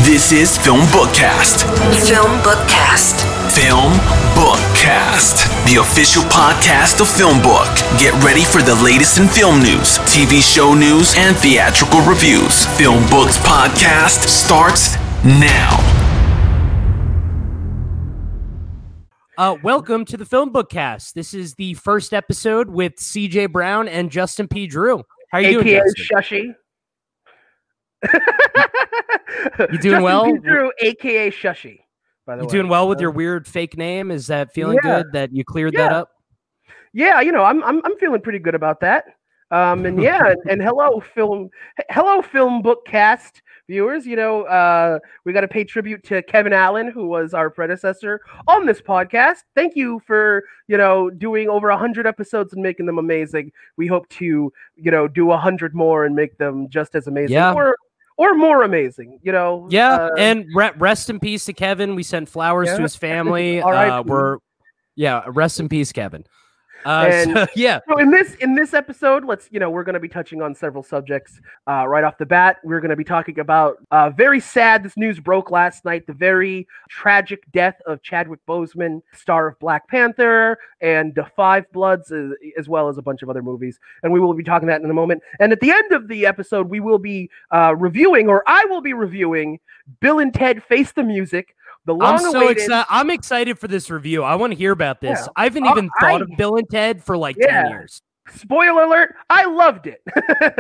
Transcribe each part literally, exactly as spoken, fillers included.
This is Film Bookcast. Film Bookcast. Film Bookcast, the official podcast of Film Book. Get ready for the latest in film news, T V show news, and theatrical reviews. Film Book's podcast starts now. Uh, welcome to the Film Bookcast. This is the first episode with C J Brown and Justin P. Drew. How are you A K A doing, Justin? Shushy. You doing Justin well? P. Drew, A K A Shushy. By the You way, doing well with Uh, your weird fake name? Is that feeling yeah. good that you cleared Yeah. that up? Yeah, you know, I'm I'm I'm feeling pretty good about that. Um, and yeah, and, and hello, film, hello, Film Bookcast viewers. You know, uh, we got to pay tribute to Kevin Allen, who was our predecessor on this podcast. Thank you for you know doing over a hundred episodes and making them amazing. We hope to you know do a hundred more and make them just as amazing, Yeah. or or more amazing. You know, Yeah, uh, and re- rest in peace to Kevin. We sent flowers Yeah. to his family. All right. uh, we're yeah, rest in peace, Kevin. Uh, And- so, yeah, So in this in this episode, let's you know we're going to be touching on several subjects. Uh, right off the bat, we're going to be talking about uh, very sad. This news broke last night. The very tragic death of Chadwick Boseman, star of Black Panther and The Five Bloods, as, as well as a bunch of other movies. And we will be talking that in a moment. And at the end of the episode, we will be uh, reviewing, or I will be reviewing, Bill and Ted Face the Music. The I'm long so awaited. excited. I'm excited for this review. I want to hear about this. Yeah. I haven't Uh, even thought I- of Bill and Ted for like Yeah. ten years. Spoiler alert! I loved it.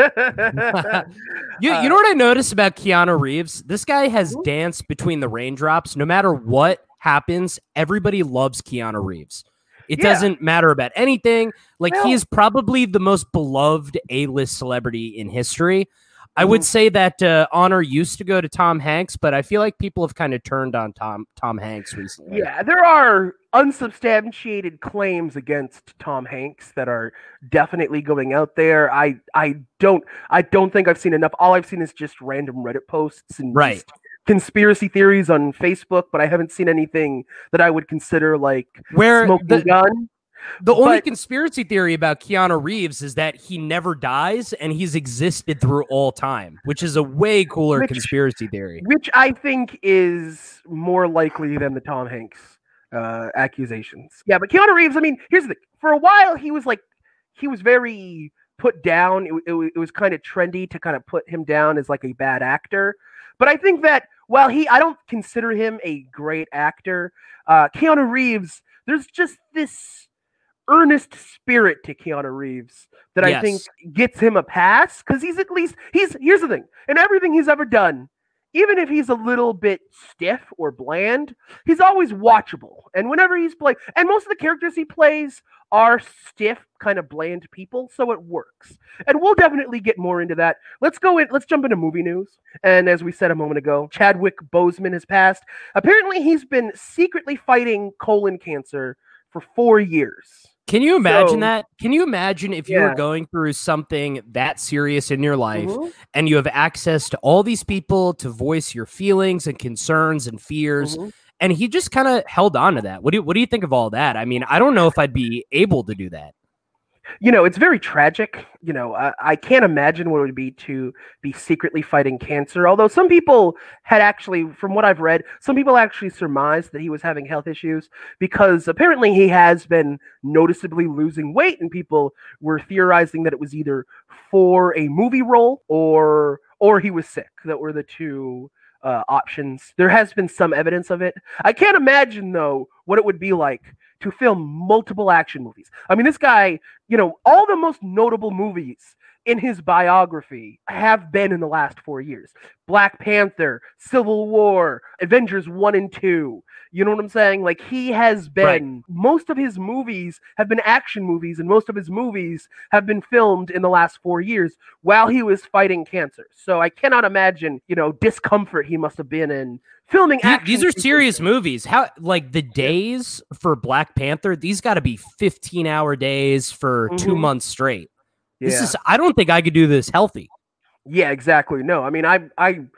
You, Uh, you know what I noticed about Keanu Reeves? This guy has Mhm. danced between the raindrops. No matter what happens, everybody loves Keanu Reeves. It Yeah. doesn't matter about anything. Like, Well- he is probably the most beloved A-list celebrity in history. I would Mhm. say that uh, honor used to go to Tom Hanks, but I feel like people have kind of turned on Tom Tom Hanks recently. Yeah, there are unsubstantiated claims against Tom Hanks that are definitely going out there. I I don't I don't think I've seen enough. All I've seen is just random Reddit posts and Right. just conspiracy theories on Facebook, but I haven't seen anything that I would consider like Where smoking the, gun. the only but- conspiracy theory about Keanu Reeves is that he never dies and he's existed through all time, which is a way cooler Which- conspiracy theory. Which I think is more likely than the Tom Hanks uh, accusations. Yeah, but Keanu Reeves, I mean, here's the thing. For a while, he was like, he was very put down. It, it, it was kind of trendy to kind of put him down as like a bad actor. But I think that while he, I don't consider him a great actor, uh, Keanu Reeves, there's just this earnest spirit to Keanu Reeves that I think Yes. gets him a pass, because he's at least he's here's the thing, in everything he's ever done, even if he's a little bit stiff or bland, he's always watchable. And whenever he's playing, and most of the characters he plays are stiff, kind of bland people, so it works. And we'll definitely get more into that. Let's go in, let's jump into movie news. And as we said a moment ago, Chadwick Boseman has passed. Apparently he's been secretly fighting colon cancer for four years. Can you imagine So- that? Can you imagine if you Yeah. were going through something that serious in your life Mhm. and you have access to all these people to voice your feelings and concerns and fears, Mhm. and he just kind of held on to that? What do you, what do you think of all that? I mean, I don't know if I'd be able to do that. You know, it's very tragic. You know, I, I can't imagine what it would be to be secretly fighting cancer. Although some people had actually, from what I've read, some people actually surmised that he was having health issues because apparently he has been noticeably losing weight, and people were theorizing that it was either for a movie role or or he was sick. That were the two uh, options. There has been some evidence of it. I can't imagine though what it would be like to film multiple action movies. I mean, this guy, you know, all the most notable movies in his biography have been in the last four years. Black Panther, Civil War, Avengers one and two. You know what I'm saying? Like, he has been, Right. most of his movies have been action movies, and most of his movies have been filmed in the last four years while he was fighting cancer. So I cannot imagine, you know, discomfort he must have been in filming The- action. These are serious sequences. movies. How, like, the days for Black Panther, these got to be fifteen hour days for two Mhm. months straight. This Yeah. is, I don't think I could do this healthy. Yeah, exactly. No, I mean, I, I,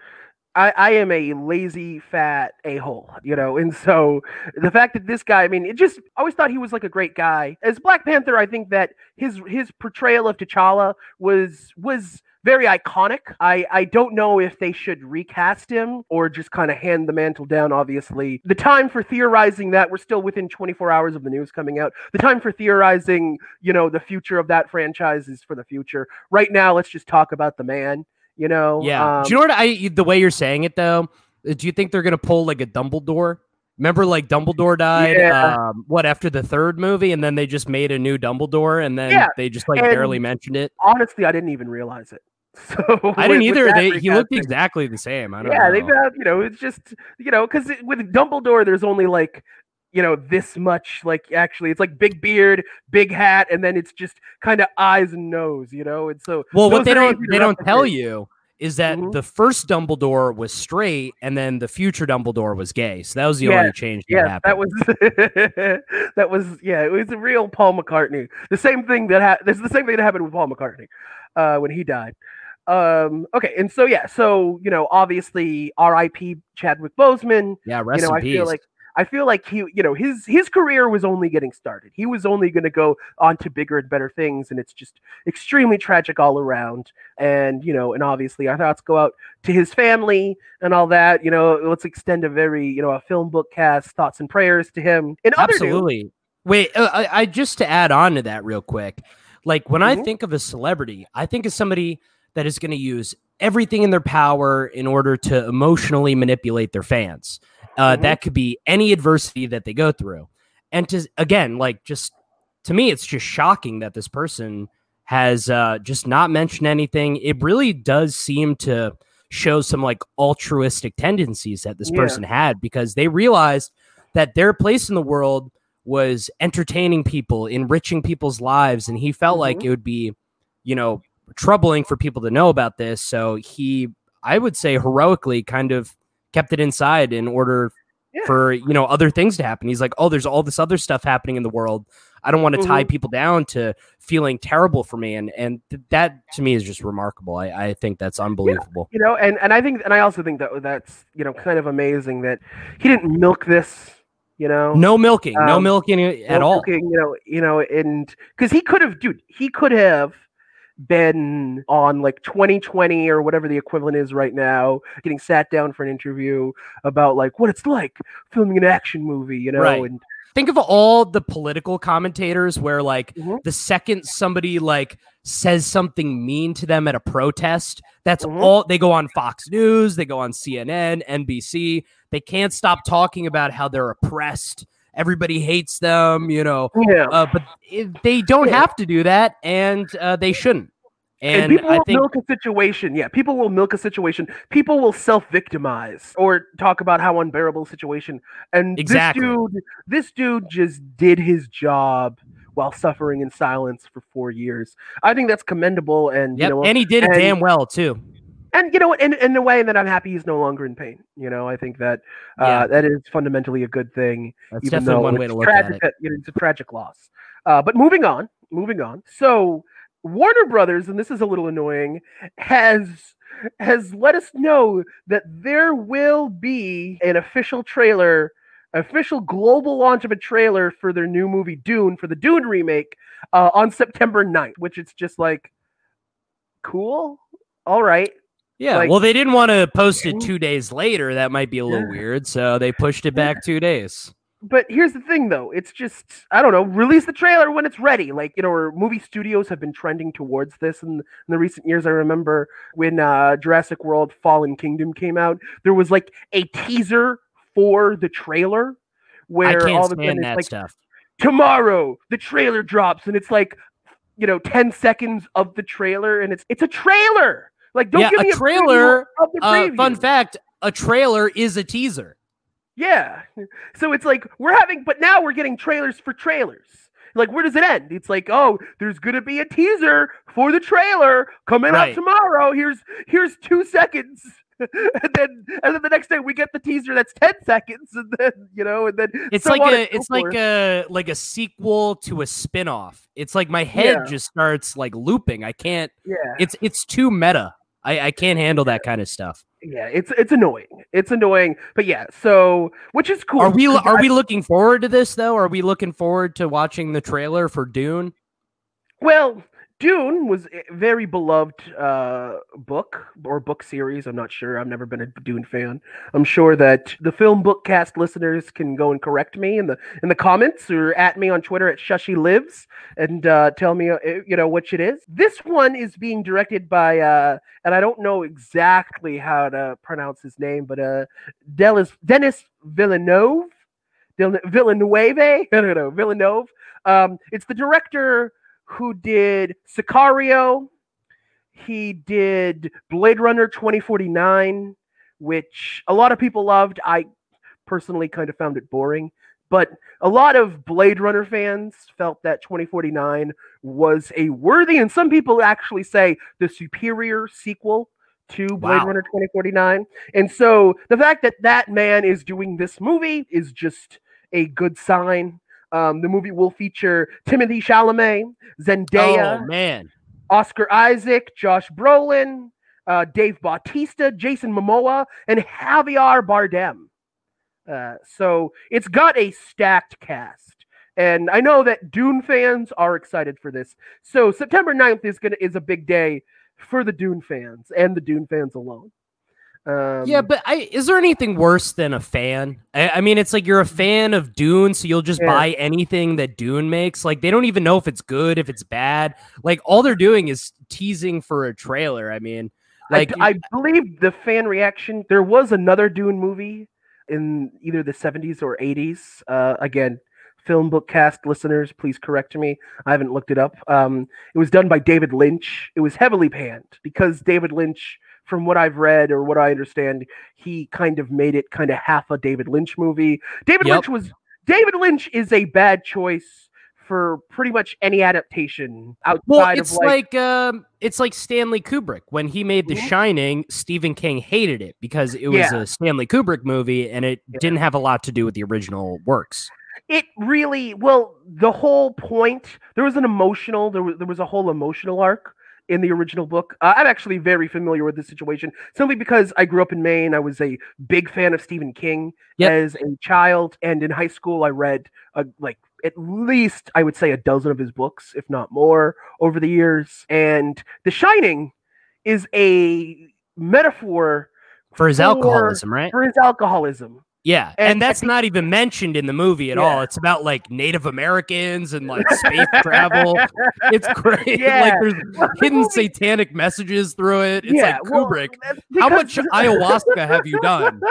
I, I am a lazy, fat a-hole, you know, and so the fact that this guy, I mean, it just, I always thought he was like a great guy. As Black Panther, I think that his his portrayal of T'Challa was was very iconic. I, I don't know if they should recast him or just kind of hand the mantle down, obviously. The time for theorizing that, we're still within twenty-four hours of the news coming out. The time for theorizing, you know, the future of that franchise is for the future. Right now, let's just talk about the man. You know, yeah. Um, Do you know what I? The way you're saying it, though, do you think they're gonna pull like a Dumbledore? Remember, like Dumbledore died. Yeah. Um, what after the third movie, and then they just made a new Dumbledore, and then Yeah, they just like and barely mentioned it. honestly, I didn't even realize it. So I didn't with- with either. that They, he looked recasting- exactly the same. I don't Yeah, know. they've got, you know, it's just, you know, because with Dumbledore, there's only like, you know, this much, like, actually, it's like big beard, big hat, and then it's just kind of eyes and nose, you know, and so. Well, what those they are don't easy to they don't tell replicate. you is that Mhm. the first Dumbledore was straight, and then the future Dumbledore was gay. So that was the Yeah, only change that Yes, happened. that was that was yeah, it was a real Paul McCartney. The same thing that ha- this is the same thing that happened with Paul McCartney uh, when he died. Um, okay, and so yeah, so you know, obviously R I P Chadwick Boseman. yeah, rest you know, in I peace. feel like I feel like he, you know, his his career was only getting started. He was only going to go on to bigger and better things, and it's just extremely tragic all around. And you know, and obviously our thoughts go out to his family and all that. You know, let's extend a very, you know, a film book cast thoughts and prayers to him. In other news, Absolutely. Wait, uh, I, I just to add on to that real quick. Like when I Mhm. think of a celebrity, I think of somebody that is going to use everything in their power in order to emotionally manipulate their fans. Uh, Mhm. That could be any adversity that they go through. And to again, like just to me, it's just shocking that this person has uh, just not mentioned anything. It really does seem to show some like altruistic tendencies that this Yeah. person had, because they realized that their place in the world was entertaining people, enriching people's lives, and he felt like Mhm. it would be, you know, troubling for people to know about this. So he, I would say, heroically kind of kept it inside in order Yeah. for, you know, other things to happen. He's like, oh, there's all this other stuff happening in the world. I don't want to tie Mhm. people down to feeling terrible for me. And and th- that to me is just remarkable. I, I think that's unbelievable. you know, and and I think, and I also think that that's, you know, kind of amazing that he didn't milk this. You know, No milking, no Um, milking at No all. milking, you know, you know, and because he could have, dude, he could have been on like twenty twenty or whatever the equivalent is right now, getting sat down for an interview about like what it's like filming an action movie, you know, Right. and Think of all the political commentators where like Mhm. the second somebody like says something mean to them at a protest, that's Mhm. all they go on Fox News, they go on C N N, N B C. They can't stop talking about how they're oppressed. Everybody hates them, you know. yeah. Uh, but it, they don't Yeah. have to do that, and uh, they shouldn't. And, And, people I will think milk a situation. Yeah, people will milk a situation. People will self-victimize or talk about how unbearable a situation. And Exactly. this dude, this dude just did his job while suffering in silence for four years. I think that's commendable. And yep, you know, and he did it and- damn well too. and you know what, in, in a way that I'm happy he's no longer in pain. You know, I think that uh, Yeah. that is fundamentally a good thing. That's even definitely though one way it's to look tragic at it. that, you know, it's a tragic loss. Uh, but moving on, moving on. So Warner Brothers, and this is a little annoying, has has let us know that there will be an official trailer, official global launch of a trailer for their new movie Dune, for the Dune remake, uh, on September ninth, which it's just like, cool, all right. Yeah, Like- well, they didn't want to post it Mhm. two days later. That might be a little Yeah. weird, so they pushed it back two days. But here's the thing, though. It's just, I don't know, release the trailer when it's ready. Like, you know, or movie studios have been trending towards this in, in the recent years. I remember when uh, Jurassic World Fallen Kingdom came out, there was like a teaser for the trailer I where can't all of a stand sudden that it's like, stuff. tomorrow the trailer drops, and it's like, you know, ten seconds of the trailer, and it's it's a trailer. Like, don't Yeah, give a me a preview trailer, of the Uh, preview. fun fact: a trailer is a teaser. Yeah. So it's like we're having, but now we're getting trailers for trailers. Like, where does it end? It's like, oh, there's gonna be a teaser for the trailer coming Right. out tomorrow. Here's here's two seconds. and then and then the next day we get the teaser that's ten seconds, and then you know, and then It's so like on a, and so it's like forth. a, like a sequel to a spin-off. It's like my head Yeah. just starts like looping. I can't. yeah. It's it's too meta. I, I can't handle that kind of stuff. Yeah, it's it's annoying. It's annoying, but yeah. So, which is cool. Are we 'cause are I- we looking forward to this though? Are we looking forward to watching the trailer for Dune? Well, Dune was a very beloved uh, book or book series. I'm not sure. I've never been a Dune fan. I'm sure that the Film Bookcast listeners can go and correct me in the in the comments or at me on Twitter at Shushi Lives and uh, tell me uh, you know which it is. This one is being directed by uh, and I don't know exactly how to pronounce his name, but uh, Delis, Denis Villeneuve. Del- Villeneuve. I don't know. Villeneuve. Um, it's the director who did Sicario. He did Blade Runner twenty forty-nine, which a lot of people loved. I personally kind of found it boring, but a lot of Blade Runner fans felt that twenty forty-nine was a worthy, and some people actually say the superior sequel to Blade Wow. Runner twenty forty-nine. And so the fact that that man is doing this movie is just a good sign. Um, the movie will feature Timothée Chalamet, Zendaya, Oh man. Oscar Isaac, Josh Brolin, uh, Dave Bautista, Jason Momoa, and Javier Bardem. Uh, so it's got a stacked cast, and I know that Dune fans are excited for this. So September ninth is gonna is a big day for the Dune fans and the Dune fans alone. Um, Yeah, but I, is there anything worse than a fan? I, I mean, it's like you're a fan of Dune, so you'll just Yeah. buy anything that Dune makes. Like, they don't even know if it's good, if it's bad. Like, all they're doing is teasing for a trailer. I mean, like, I, I believe the fan reaction. There was another Dune movie in either the seventies or eighties. Uh, again, Film Book Cast listeners, please correct me. I haven't looked it up. Um, it was done by David Lynch. It was heavily panned because David Lynch, from what I've read or what I understand, he kind of made it kind of half a David Lynch movie. David Yep. Lynch was David Lynch is a bad choice for pretty much any adaptation outside well, it's of like, like, um, it's like Stanley Kubrick when he made The Mhm. Shining. Stephen King hated it because it was Yeah. a Stanley Kubrick movie and it Yeah. didn't have a lot to do with the original works. It really, well, the whole point, there was an emotional, there was, there was a whole emotional arc in the original book. Uh, I'm actually very familiar with this situation simply because I grew up in Maine. I was a big fan of Stephen King Yep. as a child, and in high school, I read uh, like at least, I would say, a dozen of his books, if not more, over the years. And The Shining is a metaphor For his For- alcoholism, right? for his alcoholism. Yeah, And and, that's I think- not even mentioned in the movie at Yeah. all. It's about like Native Americans and like space travel. It's great. Yeah. Like there's Well, the hidden movie- satanic messages through it. It's Yeah, like well, Kubrick. that's How because- much ayahuasca have you done?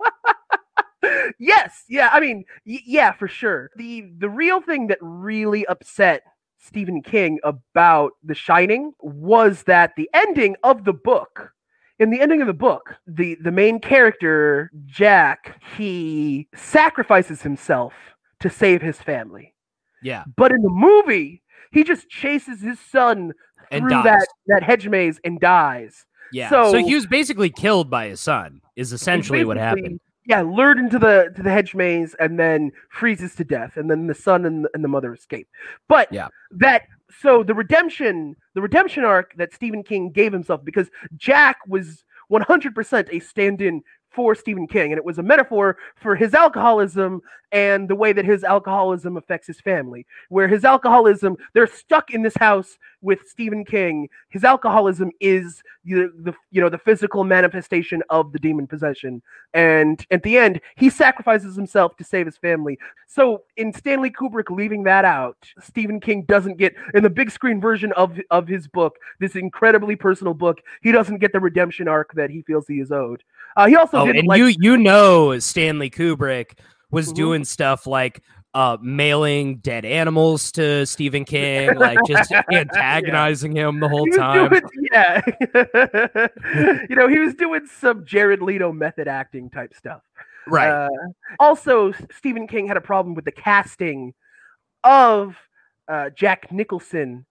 Yes, yeah, I mean, y- yeah, for sure. The the real thing that really upset Stephen King about The Shining was that the ending of the book, in the ending of the book, the the main character, Jack, he sacrifices himself to save his family. Yeah, But in the movie, he just chases his son and through dies. that that hedge maze and dies. Yeah, so, so- he was basically killed by his son. Is essentially what Basically, happened. Yeah, lured into the to the hedge maze and then freezes to death, and then the son and the, and the mother escape. But Yeah. that so the redemption the redemption arc that Stephen King gave himself, because Jack was one hundred percent a stand-in for Stephen King, and it was a metaphor for his alcoholism and the way that his alcoholism affects his family. Where his alcoholism, they're stuck in this house with Stephen King. His alcoholism is the, the you know the physical manifestation of the demon possession, and at the end he sacrifices himself to save his family. So in Stanley Kubrick leaving that out, Stephen King doesn't get, in the big screen version of of his book, this incredibly personal book, he doesn't get the redemption arc that he feels he is owed. Uh, he also Oh, didn't and like you you know Stanley Kubrick was Mhm. doing stuff like uh, mailing dead animals to Stephen King, like just antagonizing him the whole He was time. doing- yeah. You know, he was doing some Jared Leto method acting type stuff. Right. Uh, also, Stephen King had a problem with the casting of uh, Jack Nicholson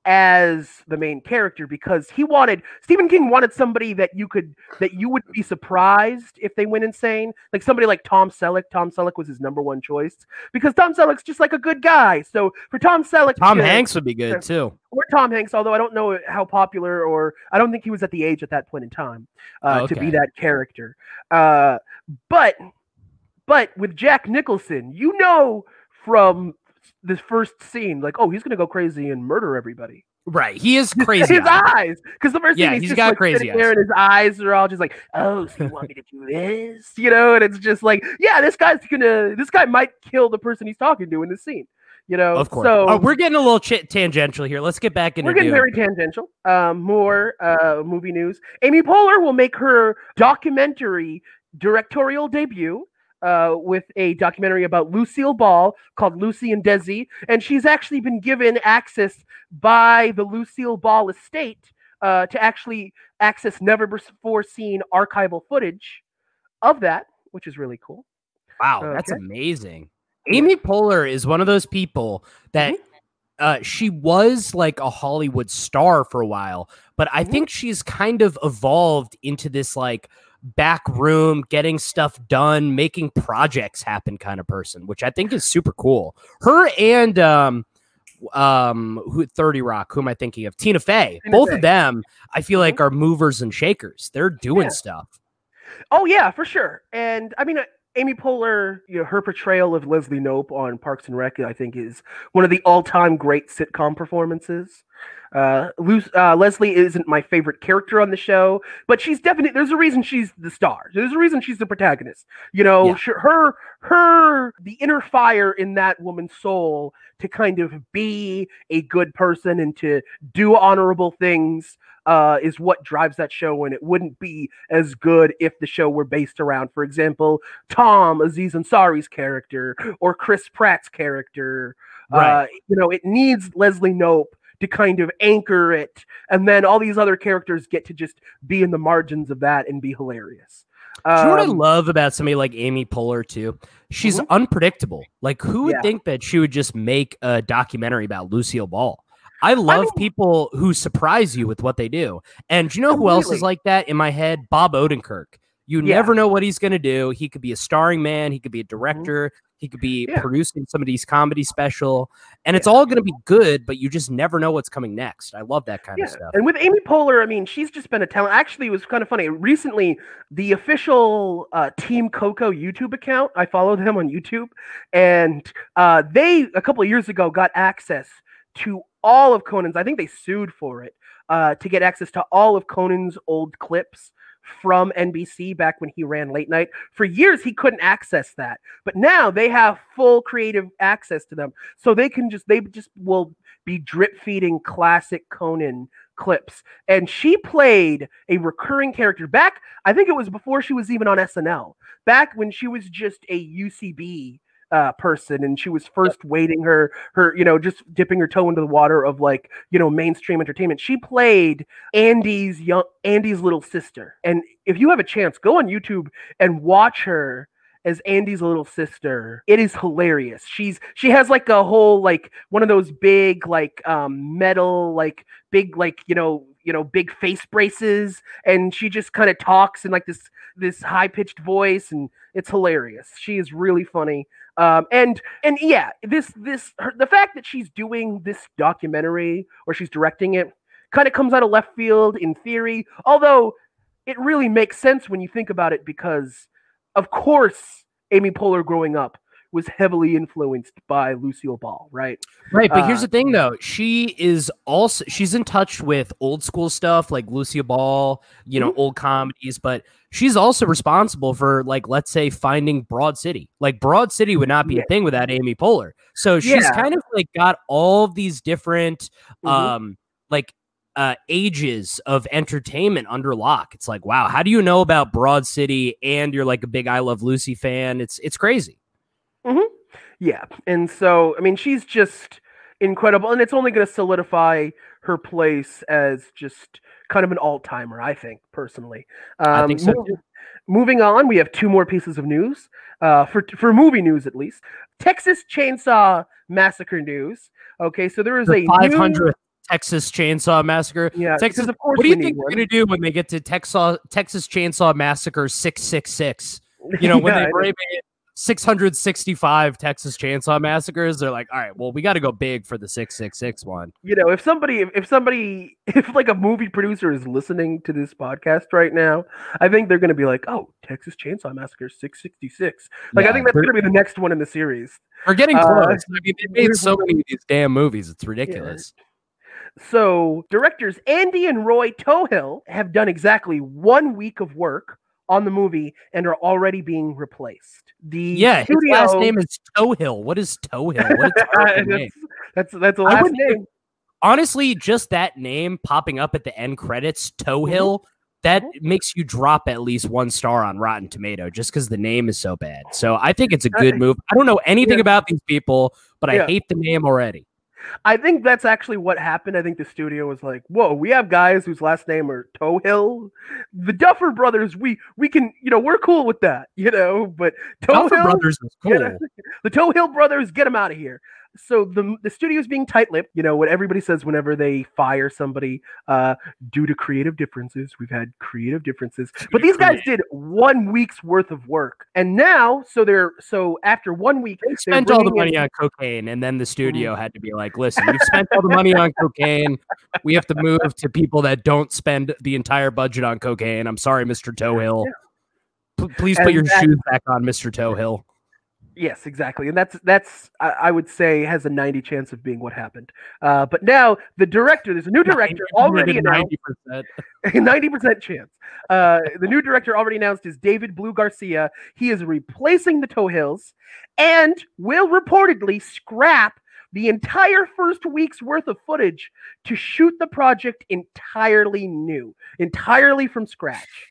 as the main character because he wanted Stephen King wanted somebody that you could that you would be surprised if they went insane, like somebody like Tom Selleck. Tom Selleck was his number one choice because Tom Selleck's just like a good guy. So for Tom Selleck, Tom to, Hanks would be good too, or Tom Hanks. Although I don't know how popular, or I don't think he was at the age at that point in time uh, oh, okay. to be that character. Uh, but but with Jack Nicholson, you know from this first scene, like, oh, he's gonna go crazy and murder everybody. Right, he is crazy. His eyes, because the first yeah, scene he's, he's just got like crazy sitting eyes. there, and his eyes are all just like, oh, so you want me to do this, you know? And it's just like, yeah, this guy's gonna, this guy might kill the person he's talking to in the scene, you know. Of course. So oh, we're getting a little ch- tangential here. Let's get back into. We're getting Dune. very tangential. Um, more uh, movie news. Amy Poehler will make her documentary directorial debut. Uh, with a documentary about Lucille Ball called Lucy and Desi, and she's actually been given access by the Lucille Ball estate uh, to actually access never before seen archival footage of that, which is really cool. Wow, Okay. that's amazing. Amy Poehler is one of those people that Mm-hmm. uh, she was like a Hollywood star for a while, but I Mm-hmm. think she's kind of evolved into this like back room, getting stuff done, making projects happen kind of person, which I think is super cool. Her and um um who thirty Rock, who am I thinking of? Tina Fey. Tina Both Fey. of them, I feel Mhm. like are movers and shakers. They're doing Yeah. stuff. Oh yeah, for sure. And I mean, uh, Amy Poehler, you know, her portrayal of Leslie Knope on Parks and Rec, I think, is one of the all-time great sitcom performances. Uh, Lu- uh, Leslie isn't my favorite character on the show, but she's definitely, there's a reason she's the star. There's a reason she's the protagonist. You know, Yeah. she, her, her, the inner fire in that woman's soul to kind of be a good person and to do honorable things uh, is what drives that show, and it wouldn't be as good if the show were based around, for example, Tom Aziz Ansari's character or Chris Pratt's character. Right. Uh, you know, it needs Leslie Knope to kind of anchor it, and then all these other characters get to just be in the margins of that and be hilarious. Do you know what I Um, love about somebody like Amy Poehler too? She's Mhm. unpredictable. Like, who would Yeah. think that she would just make a documentary about Lucille Ball? I love mean- people who surprise you with what they do. And do you know who else is Completely. like that in my head? Bob Odenkirk. You Yeah. never know what he's going to do. He could be a starring man. He could be a director. He could be Yeah. producing somebody's comedy special. And it's all going to be good, but you just never know what's coming next. I love that kind Yeah, of stuff. and with Amy Poehler, I mean, she's just been a talent. Actually, it was kind of funny. Recently, the official uh, Team Coco YouTube account, I followed them on YouTube, and uh, they, a couple of years ago, got access to all of Conan's, I think they sued for it, uh, to get access to all of Conan's old clips from N B C back when he ran late night. For years, he couldn't access that, but now they have full creative access to them. So they can just, they just will be drip feeding classic Conan clips. And she played a recurring character back, I think it was before she was even on S N L, back when she was just a U C B uh, person, and she was first wading her her you know just dipping her toe into the water of like you know mainstream entertainment. She played Andy's young Andy's little sister, and if you have a chance, go on YouTube and watch her as Andy's little sister. It is hilarious. She's she has like a whole like one of those big like um metal like big like you know you know big face braces, and she just kind of talks in like this this high pitched voice, and it's hilarious. She is really funny. Um, and and yeah, this this her, the fact that she's doing this documentary or she's directing it kind of comes out of left field in theory, although it really makes sense when you think about it, because of course Amy Poehler growing up was heavily influenced by Lucille Ball, right? Right, but here's Uh, the thing though. She is also she's in touch with old school stuff like Lucille Ball, you know, Mhm. old comedies, but she's also responsible for like let's say finding Broad City. Like Broad City would not be Yeah. a thing without Amy Poehler. So she's Yeah. kind of like got all of these different Mhm. um like uh ages of entertainment under lock. It's like, wow, how do you know about Broad City and you're like a big I Love Lucy fan? It's it's crazy. Yeah, and so I mean, she's just incredible, and it's only going to solidify her place as just kind of an all-timer, I think, personally. Um, I think so, mov- too. Moving on, we have two more pieces of news uh, for for movie news, at least. Texas Chainsaw Massacre news. Okay, so there is The a five new- hundredth Texas Chainsaw Massacre. Yeah, Texas. of course What do you we think need they're one. going to do when they get to Texas Texas Chainsaw Massacre six six six? You know, when Yeah, they I bring in six hundred sixty-five Texas Chainsaw Massacres, they're like, all right, well, we got to go big for the six six six one. You know, if somebody, if, if somebody, if like a movie producer is listening to this podcast right now, I think they're going to be like, oh, Texas Chainsaw Massacre six sixty-six. Like, Yeah, I think that's they're- going to be the next one in the series. We're getting Uh, close. I mean, they made we're- so many of these damn movies. It's ridiculous. So, directors Andy and Roy Tohill have done exactly one week of work on the movie and are already being replaced. The Yeah, his studio, last name is Tohill. What is Tohill? What a terrible name. that's, that's that's a I last wouldn't name. Honestly, just that name popping up at the end credits, Tohill, that makes you drop at least one star on Rotten Tomato just because the name is so bad. So I think it's a good I- move. I don't know anything Yeah. about these people, but I Yeah. hate the name already. I think that's actually what happened. I think the studio was like, "Whoa, we have guys whose last name are Tohill, the Duffer Brothers. We we can, you know, we're cool with that, you know." But Duffer Tohill, Brothers was get cool. a- the Tohill brothers, get them out of here. So the the studio is being tight-lipped. You know what everybody says whenever they fire somebody, uh, due to creative differences. We've had creative differences, but these guys did one week's worth of work, and now, so they're so after one week, They they're spent all the bringing in- money on cocaine, and then the studio had to be like, listen, you've spent all the money on cocaine. We have to move to people that don't spend the entire budget on cocaine. I'm sorry, Mister Tohill. P- please put And your that- shoes back on, Mister Tohill. Yes, exactly, and that's that's I, I would say has a ninety chance of being what happened. Uh, but now the director, there's a new director already announced, ninety percent. a ninety percent chance. Uh, the new director already announced is David Blue Garcia. He is replacing the Tohills and will reportedly scrap the entire first week's worth of footage to shoot the project entirely new, entirely from scratch.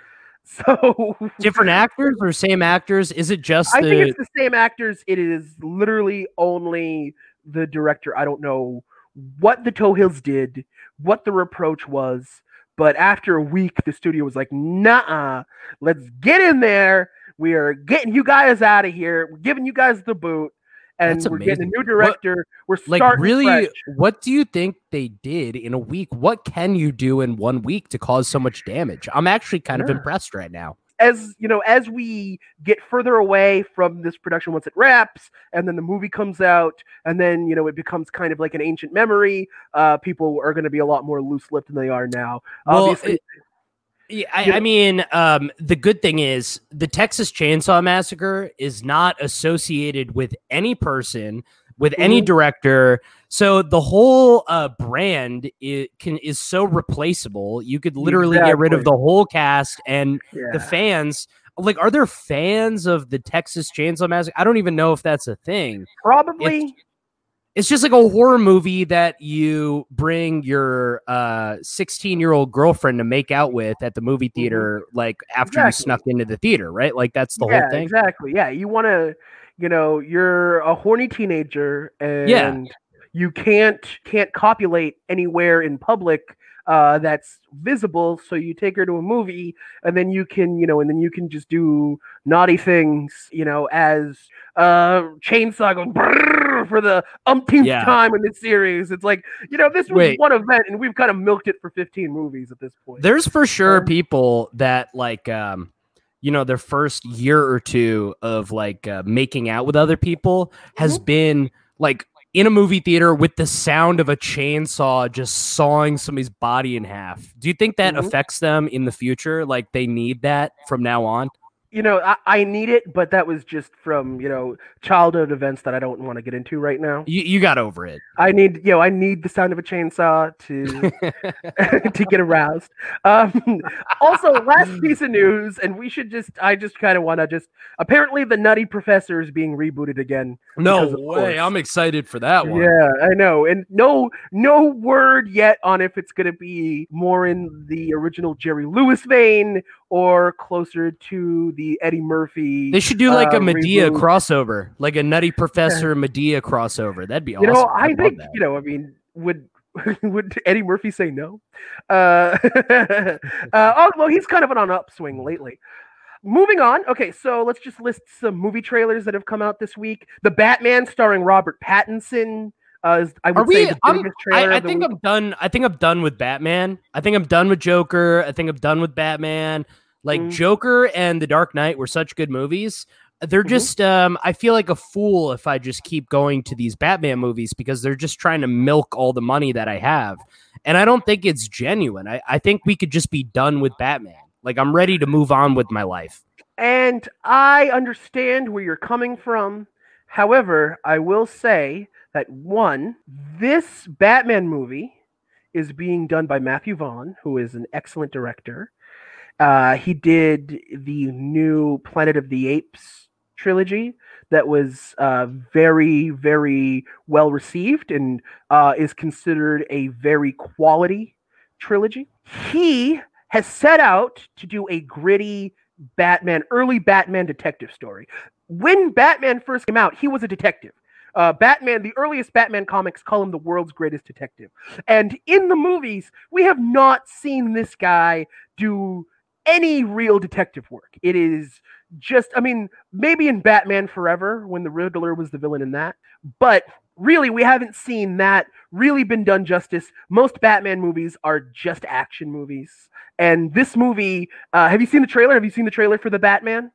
So Different actors or same actors? Is it just I the? think it's the same actors. It is literally only the director. I don't know what the Tohills did, what the reproach was, but after a week, the studio was like, "Nah, let's get in there. We are getting you guys out of here. We're giving you guys the boot, and That's we're getting a amazing. new director. we're like starting really, fresh." what do you think they did in a week? What can you do in one week to cause so much damage? I'm actually kind of Yeah. impressed right now. As you know, as we get further away from this production, once it wraps, and then the movie comes out, and then you know it becomes kind of like an ancient memory. Uh, people are going to be a lot more loose-lipped than they are now. Well, Obviously, it- Yeah, I, You know- I mean, um, the good thing is the Texas Chainsaw Massacre is not associated with any person, with any Mhm. director. So the whole uh, brand is, can is so replaceable. You could literally get rid of Exactly. the whole cast and yeah. the fans. Like, are there fans of the Texas Chainsaw Massacre? I don't even know if that's a thing. probably. It's just like a horror movie that you bring your uh sixteen year old girlfriend to make out with at the movie theater, like after you Exactly. snuck into the theater, right? Like that's the yeah, whole thing. exactly. Yeah, you want to, you know, you're a horny teenager, and you can't can't copulate anywhere in public uh, that's visible. So you take her to a movie, and then you can, you know, and then you can just do naughty things, you know, as uh, Chainsaw goes brrr for the umpteenth Yeah. time in this series. It's like, you know, this was Wait. one event, and we've kind of milked it for fifteen movies at this point. There's for sure Um, people that like um you know their first year or two of like uh, making out with other people has been like in a movie theater with the sound of a chainsaw just sawing somebody's body in half. Do you think that Mhm. affects them in the future? Like they need that from now on? You know, I, I need it, but that was just from, you know, childhood events that I don't want to get into right now. You you got over it. I need, you know, I need the sound of a chainsaw to to get aroused. Um, also, last piece of news, and we should just, I just kind of want to just, apparently the Nutty Professor is being rebooted again. No Because of way. course. I'm excited for that one. Yeah, I know, and no, no word yet on if it's going to be more in the original Jerry Lewis vein or closer to the Eddie Murphy. They should do like uh, a Medea reboot. crossover, like a Nutty Professor Medea crossover. That'd be You awesome. know, I'd I love think that. you know. I mean, would would Eddie Murphy say no? Uh, uh, although he's kind of on an upswing lately. Moving on. Okay, so let's just list some movie trailers that have come out this week. The Batman, starring Robert Pattinson, Uh, is, I would Are we? say the I'm, biggest trailer I, I of the think week. I'm done. I think I'm done with Batman. I think I'm done with Joker. I think I'm done with Batman. Like Mm. Joker and The Dark Knight were such good movies. They're Mhm. just. Um, I feel like a fool if I just keep going to these Batman movies because they're just trying to milk all the money that I have, and I don't think it's genuine. I, I think we could just be done with Batman. Like I'm ready to move on with my life. And I understand where you're coming from. However, I will say that one, this Batman movie is being done by Matthew Vaughn, who is an excellent director. Uh, he did the new Planet of the Apes trilogy that was uh, very, very well received and uh, is considered a very quality trilogy. He has set out to do a gritty Batman, early Batman detective story. When Batman first came out, he was a detective. Uh, Batman, the earliest Batman comics call him the world's greatest detective. And in the movies, we have not seen this guy do any real detective work. It is just, I mean, maybe in Batman Forever when the Riddler was the villain in that, but really we haven't seen that really been done justice. Most Batman movies are just action movies. And this movie, uh, have you seen the trailer? Have you seen the trailer for the Batman?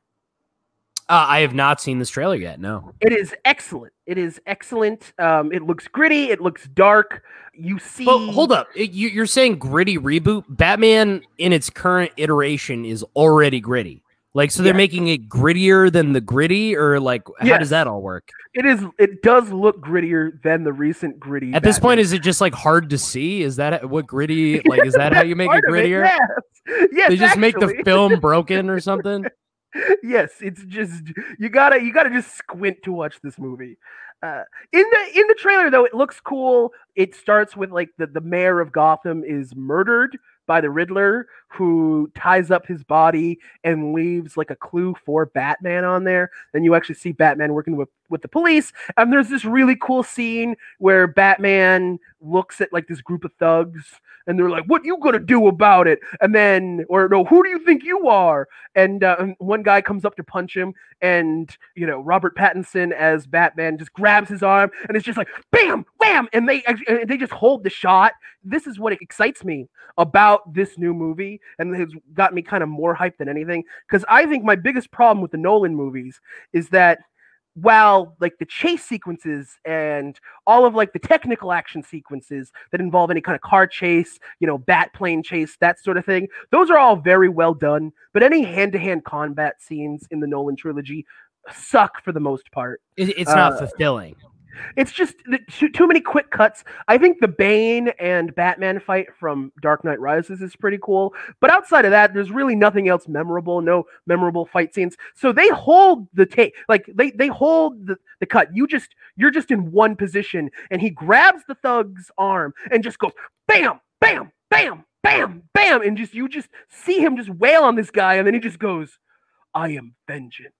Uh, I have not seen this trailer yet. No. It is excellent. It is excellent. Um, it looks gritty. It looks dark. You see. But hold up. You, you're saying gritty reboot? Batman in its current iteration is already gritty. Like, so they're Yeah. making it grittier than the gritty, or like, how Yes. does that all work? It is. It does look grittier than the recent gritty. At this Batman. point, is it just like hard to see? Is that what gritty? Like, is that how you make it Part of grittier? yes. Yes. They just make the actually. film broken or something. Yes, it's just you gotta you gotta just squint to watch this movie. Uh, in the in the trailer though, it looks cool. It starts with like the, the mayor of Gotham is murdered by the Riddler, who ties up his body and leaves like a clue for Batman on there. Then you actually see Batman working with, with the police. And there's this really cool scene where Batman looks at like this group of thugs and they're like, what you gonna do about it? And then, or no, who do you think you are? And uh, one guy comes up to punch him, and you know, Robert Pattinson as Batman just grabs his arm and it's just like bam, wham, and they and they just hold the shot. This is what excites me about this new movie, and has got me kind of more hyped than anything, because I think my biggest problem with the Nolan movies is that while like the chase sequences and all of like the technical action sequences that involve any kind of car chase, you know, bat plane chase, that sort of thing, those are all very well done. But any hand-to-hand combat scenes in the Nolan trilogy suck for the most part. It, it's not Uh, fulfilling. It's just the- too, too many quick cuts. I think the Bane and Batman fight from Dark Knight Rises is pretty cool. But outside of that, there's really nothing else memorable, no memorable fight scenes. So they hold the tape, like they, they hold the, the cut. You just, you're just in one position, and he grabs the thug's arm and just goes bam, bam, bam, bam, bam. And just, you just see him just wail on this guy. And then he just goes, I am vengeance.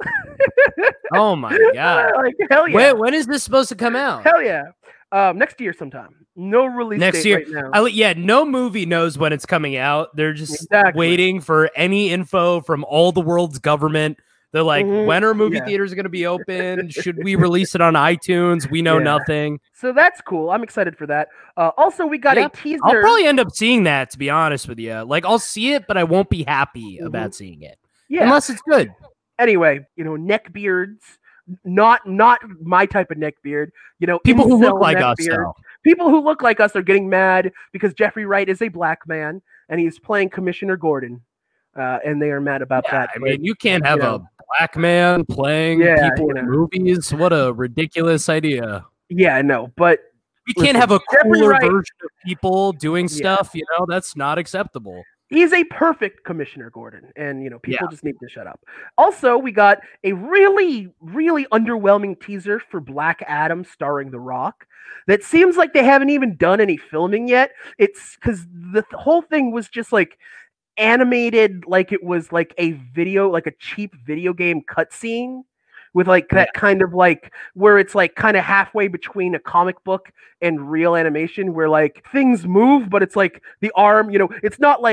Oh my god! Like, hell yeah. When, when is this supposed to come out? Hell yeah. Um, next year sometime. No release Next date year. right now. I, yeah, no movie knows when it's coming out. They're just Exactly. waiting for any info from all the world's government. They're like, Mhm. when are movie Yeah. theaters going to be open? Should we release it on iTunes? We know Yeah. nothing. So that's cool. I'm excited for that. Uh, also, we got Yeah, a teaser. I'll probably end up seeing that, to be honest with you. Like, I'll see it, but I won't be happy Mhm. about seeing it. yeah. Unless it's good. Anyway, you know, neck beards. Not not my type of neck beard. You know, People who look incel like neck us, beard. though. People who look like us are getting mad because Jeffrey Wright is a black man and he's playing Commissioner Gordon, uh, and they are mad about Yeah, that. I but- mean, you can't have you a know. black man playing Yeah, people you in know. movies. What a ridiculous idea. yeah, no, but We Listen, can't have a Jeffrey cooler Wright- version of people doing Yeah. stuff. You know, that's not acceptable. he's a perfect Commissioner Gordon, and you know people Yeah. just need to shut up. Also, we got a really, really underwhelming teaser for Black Adam starring The Rock. That seems like they haven't even done any filming yet. It's because the th- whole thing was just like animated, like it was like a video, like a cheap video game cutscene. With like that kind of like where it's like kind of halfway between a comic book and real animation, where like things move, but it's like the arm, you know, it's not like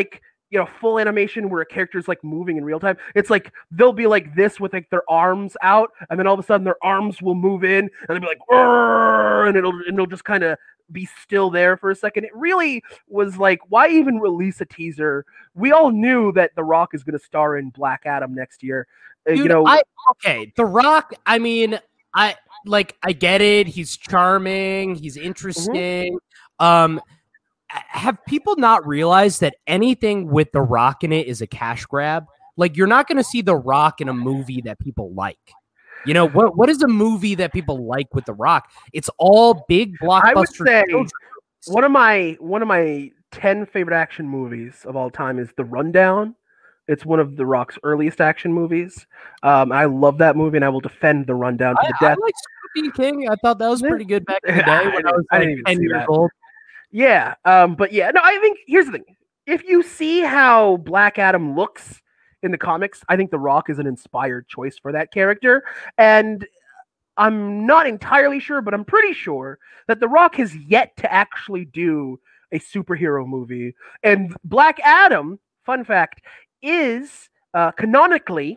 you know, full animation where a character's like moving in real time. It's like they'll be like this with like their arms out, and then all of a sudden their arms will move in, and they'll be like, "Arr!" and it'll and it'll just kind of be still there for a second. It really was like, why even release a teaser? We all knew that The Rock is going to star in Black Adam next year. Uh, Dude, you know, I, okay, The Rock. I mean, I like, I get it. He's charming. He's interesting. Mm-hmm. Um. Have people not realized that anything with The Rock in it is a cash grab? Like, you're not going to see The Rock in a movie that people like. You know, what? what is a movie that people like with The Rock? It's all big blockbuster. I would say one of my one of my ten favorite action movies of all time is The Rundown. It's one of The Rock's earliest action movies. Um, I love that movie, and I will defend The Rundown to I, the death. I like Scorpion King. I thought that was pretty good back in the day when I was like ten years old. Yeah, um, but yeah, no, I think here's the thing. If you see how Black Adam looks in the comics, I think The Rock is an inspired choice for that character. And I'm not entirely sure, but I'm pretty sure that The Rock has yet to actually do a superhero movie. And Black Adam, fun fact, is uh, canonically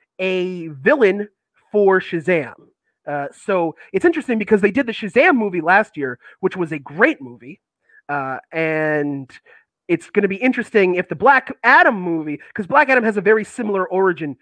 a villain for Shazam. Uh, so it's interesting because they did the Shazam movie last year, which was a great movie. Uh, and it's going to be interesting if the Black Adam movie, because Black Adam has a very similar origin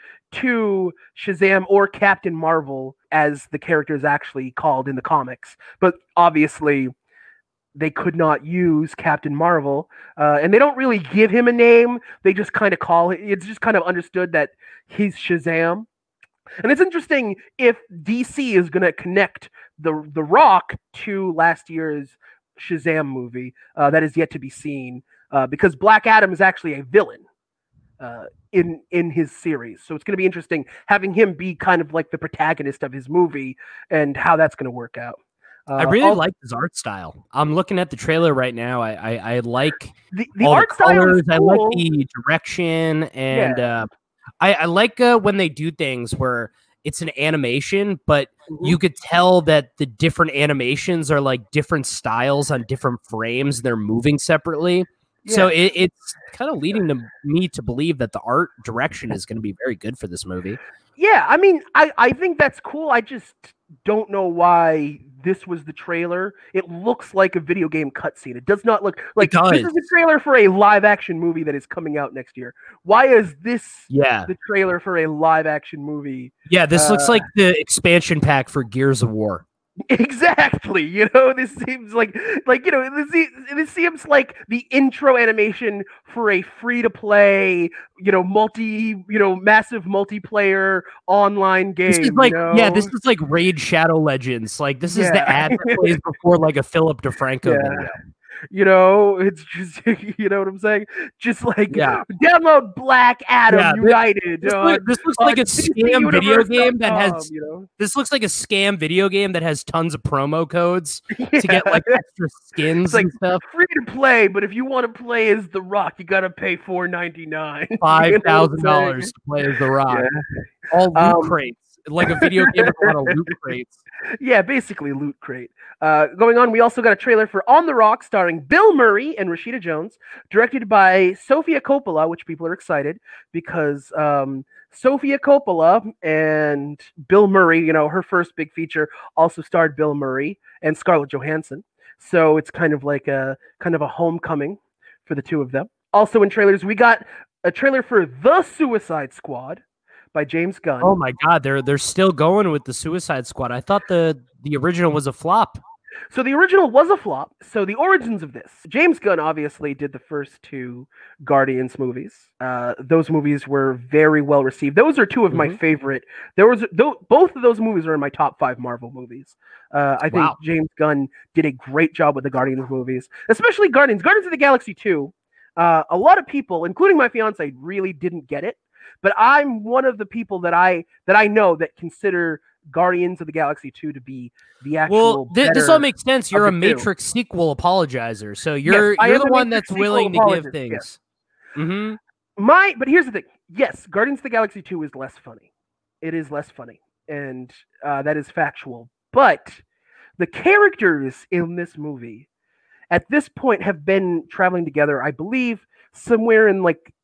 to Shazam or Captain Marvel, as the character is actually called in the comics. But obviously, they could not use Captain Marvel, uh, and they don't really give him a name. They just kind of call it. It's just kind of understood that he's Shazam. And it's interesting if D C is going to connect the the Rock to last year's Shazam movie uh, that is yet to be seen, uh, because Black Adam is actually a villain uh, in in his series. So it's going to be interesting having him be kind of like the protagonist of his movie and how that's going to work out. Uh, I really also, like his art style. I'm looking at the trailer right now. I I, I like the, the all art the style colors. is cool. I like the direction, and Yeah. uh, I, I like uh, when they do things where it's an animation, but mm-hmm. you could tell that the different animations are like different styles on different frames. They're moving separately. Yeah. So it, it's kind of leading to me to believe that the art direction is going to be very good for this movie. Yeah, I mean, I, I think that's cool. I just don't know why this was the trailer. It looks like a video game cutscene. It does not look like this is the trailer for a live action movie that is coming out next year. Why is this yeah. the trailer for a live action movie? Yeah, this uh, looks like the expansion pack for Gears of War. Exactly. You know, this seems like like you know this this seems like the intro animation for a free to play, you know, multi, you know, massive multiplayer online game. This is like you know? yeah, this is like Raid Shadow Legends. Like this is yeah. the ad that plays before like a Philip DeFranco yeah. video. You know, it's just, you know what I'm saying? Just like, yeah. download Black Adam yeah, United. This, on, this looks like a scam video game that has, you know? This looks like a scam video game that has tons of promo codes yeah. to get like extra skins it's like and stuff. Free to play, but if you want to play as The Rock, you got to pay four ninety-nine. five thousand dollars to play as The Rock. Yeah. All loot um, crates. Like a video game with a lot of loot crates. Yeah, basically Loot Crate. Uh, going on, we also got a trailer for On the Rock starring Bill Murray and Rashida Jones, directed by Sofia Coppola, which people are excited because um, Sofia Coppola and Bill Murray, you know, her first big feature also starred Bill Murray and Scarlett Johansson. So it's kind of like a kind of a homecoming for the two of them. Also in trailers, we got a trailer for The Suicide Squad by James Gunn. Oh my God, they're they're still going with the Suicide Squad. I thought the the original was a flop. So the original was a flop. So the origins of this, James Gunn obviously did the first two Guardians movies. Uh, those movies were very well received. Those are two of mm-hmm. my favorite. There was th- both of those movies are in my top five Marvel movies. Uh, I think wow. James Gunn did a great job with the Guardians movies, especially Guardians, Guardians of the Galaxy two. Uh, a lot of people, including my fiance, really didn't get it. But I'm one of the people that I that I know that consider Guardians of the Galaxy two to be the actual. Well, th- this all makes sense. You're a Matrix two. sequel apologizer, so you're yes, you're the one Matrix that's willing to give things. Yes. Mm-hmm. My, but here's the thing. Yes, Guardians of the Galaxy two is less funny. It is less funny, and uh, that is factual. But the characters in this movie, at this point, have been traveling together, I believe, somewhere in like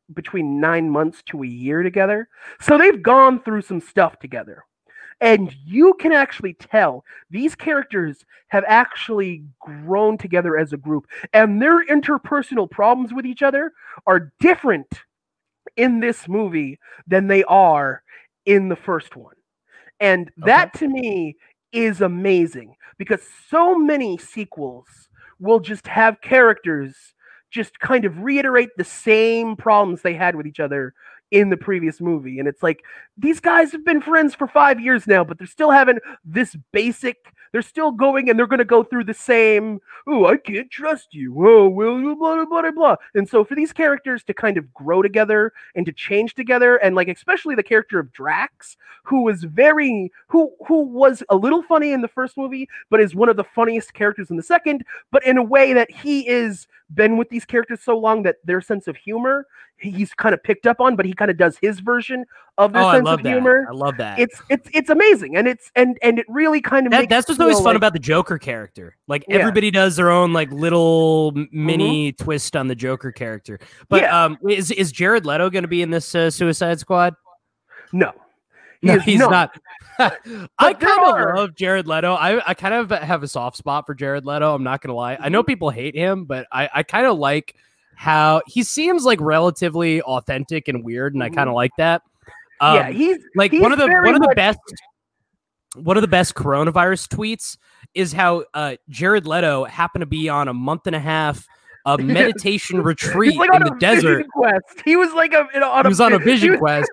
between nine months to a year together. So they've gone through some stuff together. And you can actually tell these characters have actually grown together as a group. And their interpersonal problems with each other are different in this movie than they are in the first one. And that okay. to me is amazing because so many sequels will just have characters just kind of reiterate the same problems they had with each other in the previous movie. And it's like, these guys have been friends for five years now, but they're still having this basic, they're still going and they're going to go through the same, oh, I can't trust you. Oh, well, blah, blah, blah, blah. And so for these characters to kind of grow together and to change together, and like, especially the character of Drax, who was very, who, who was a little funny in the first movie, but is one of the funniest characters in the second, but in a way that he is been with these characters so long that their sense of humor he's kind of picked up on, but he kind of does his version of their oh, sense I love of that. humor. I love that. It's it's it's amazing, and it's and and it really kind of that, makes that's what's always fun like, like, about the Joker character. Like yeah. everybody does their own like little mini mm-hmm. twist on the Joker character. But yeah. um, is is Jared Leto going to be in this uh, Suicide Squad? No. He no, he's not. not. I kind of love Jared Leto. I, I kind of have a soft spot for Jared Leto. I'm not going to lie. Mm-hmm. I know people hate him, but I, I kind of like how he seems like relatively authentic and weird, and mm-hmm. I kind of like that. Um, yeah, he's like he's one of the one of the much- best one of the best coronavirus tweets is how uh, Jared Leto happened to be on a month and a half a meditation retreat like in the desert. Quest. He was like a, you know, on he was on a vision was, quest.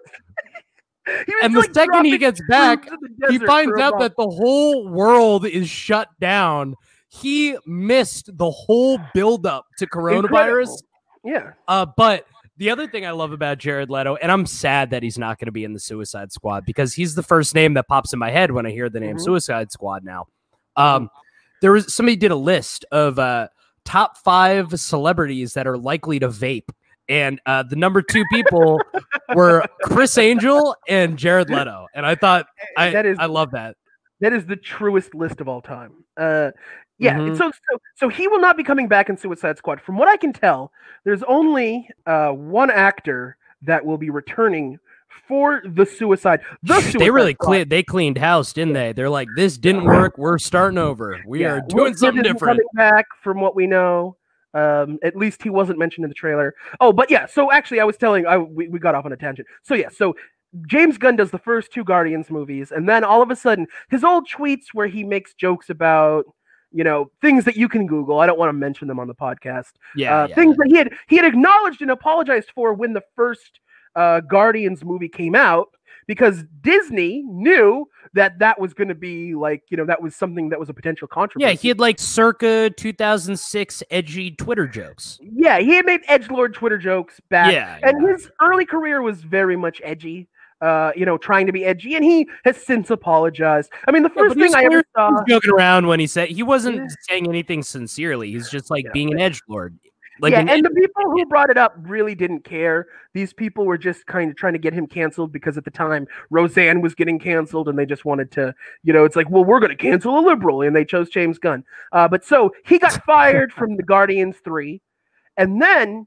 and the like second he gets back, he finds out month. that the whole world is shut down. He missed the whole buildup to coronavirus. Incredible. Yeah. Uh, but the other thing I love about Jared Leto, and I'm sad that he's not going to be in the Suicide Squad because he's the first name that pops in my head when I hear the name mm-hmm. Suicide Squad now. Um, there was somebody did a list of uh, top five celebrities that are likely to vape. And uh, the number two people were Chris Angel and Jared Leto. And I thought, I, that is, I love that. That is the truest list of all time. Uh, yeah, mm-hmm. so, so so he will not be coming back in Suicide Squad. From what I can tell, there's only uh, one actor that will be returning for the Suicide. The Suicide they really Squad. cleared. They cleaned house, didn't they? They're like, this didn't work. We're starting over. We yeah, are doing Will something different. Coming back, from what we know. Um, at least he wasn't mentioned in the trailer. Oh, but yeah. So actually, I was telling. I we, we got off on a tangent. So yeah. So James Gunn does the first two Guardians movies, and then all of a sudden, his old tweets where he makes jokes about, you know, things that you can Google. I don't want to mention them on the podcast. Yeah, uh, yeah things yeah. that he had he had acknowledged and apologized for when the first uh, Guardians movie came out, because Disney knew that that was going to be like, you know, that was something that was a potential controversy. Yeah, he had like circa two thousand six edgy Twitter jokes. Yeah, he had made edgelord Twitter jokes back. Yeah, and yeah. his early career was very much edgy. Uh, you know, trying to be edgy, and he has since apologized. I mean, the first yeah, thing I ever saw, he was joking around when he said he wasn't yeah. saying anything sincerely. He's just like yeah, being an edgelord. Like yeah, an and ed- the people who brought it up really didn't care. These people were just kind of trying to get him canceled because at the time Roseanne was getting canceled, and they just wanted to, you know, it's like, well, we're going to cancel a liberal, and they chose James Gunn. Uh, but so he got fired from the Guardians three, and then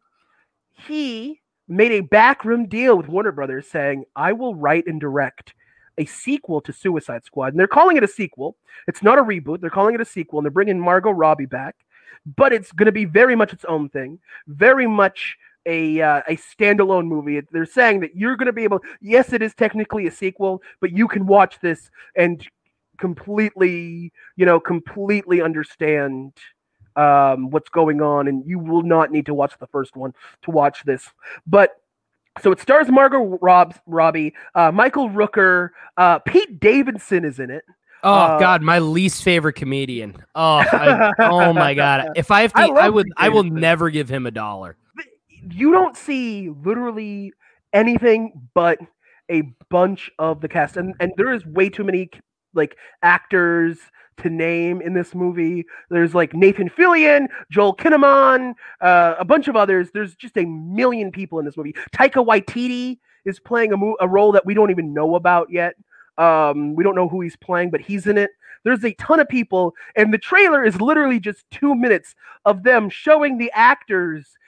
he made a backroom deal with Warner Brothers saying, I will write and direct a sequel to Suicide Squad. And they're calling it a sequel. It's not a reboot. They're calling it a sequel, and they're bringing Margot Robbie back. But it's going to be very much its own thing, very much a uh, a standalone movie. They're saying that you're going to be able, yes, it is technically a sequel, but you can watch this and completely, you know, completely understand Um, what's going on, and you will not need to watch the first one to watch this. But so it stars Margot Robbs, Robbie, uh, Michael Rooker, uh, Pete Davidson is in it. Oh uh, God, my least favorite comedian. Oh, I, oh my God! If I have to, I, I would, I will never give him a dollar. You don't see literally anything but a bunch of the cast, and and there is way too many like actors to name in this movie. There's like Nathan Fillion, Joel Kinnaman, uh, a bunch of others. There's just a million people in this movie. Taika Waititi is playing a, mo- a role that we don't even know about yet. Um, we don't know who he's playing, but he's in it. There's a ton of people, and the trailer is literally just two minutes of them showing the actors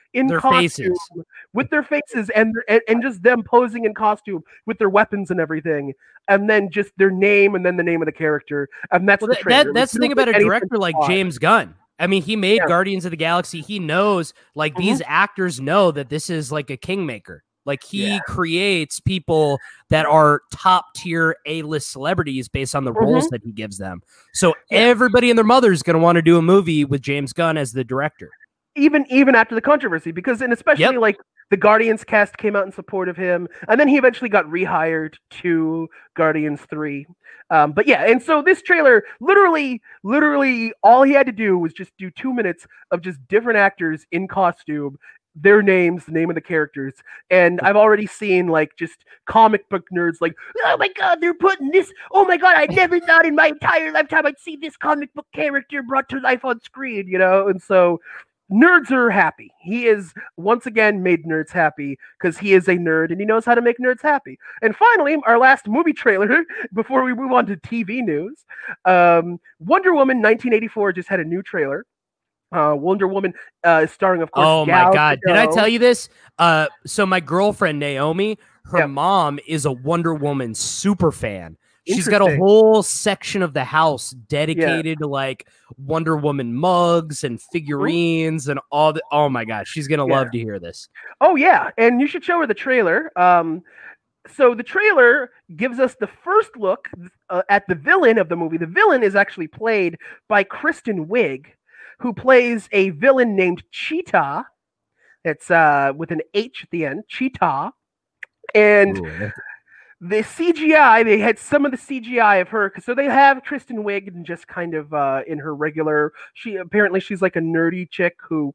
in Their costume faces. with their faces and, and and just them posing in costume with their weapons and everything, and then just their name and then the name of the character, and that's Well, the that, trailer. that that's the thing about a director like James Gunn. I mean, he made Yeah. Guardians of the Galaxy. He knows, like, Mhm. these actors know that this is like a kingmaker. Like, he Yeah. creates people that are top tier A-list celebrities based on the Mhm. roles that he gives them. So Yeah. everybody and their mother is going to want to do a movie with James Gunn as the director. even even after the controversy, because and especially Yep. like the Guardians cast came out in support of him, and then he eventually got rehired to Guardians three. Um, but yeah, and so this trailer, literally, literally, all he had to do was just do two minutes of just different actors in costume, their names, the name of the characters, and I've already seen like just comic book nerds like, oh my god, they're putting this. Oh my god, I never thought in my entire lifetime I'd see this comic book character brought to life on screen, you know, and so. Nerds are happy. He is once again made nerds happy because he is a nerd and he knows how to make nerds happy. And finally, our last movie trailer before we move on to T V news. Um, Wonder Woman nineteen eighty-four just had a new trailer. Uh, Wonder Woman uh, starring, of course, Oh Gal my God. Did I Gadot. tell you this? Uh, so my girlfriend, Naomi, her Yep. mom is a Wonder Woman super fan. She's got a Interesting. whole section of the house dedicated to like Wonder Woman mugs and figurines and all the. Oh my gosh, she's gonna Yeah. love to hear this. Oh yeah, and you should show her the trailer. Um, so the trailer gives us the first look uh, at the villain of the movie. The villain is actually played by Kristen Wiig, who plays a villain named Cheetah. It's uh, with an H at the end, Cheetah, and. Ooh, The C G I, they had some of the C G I of her, so they have Kristen Wiig and just kind of uh, in her regular. She apparently she's like a nerdy chick who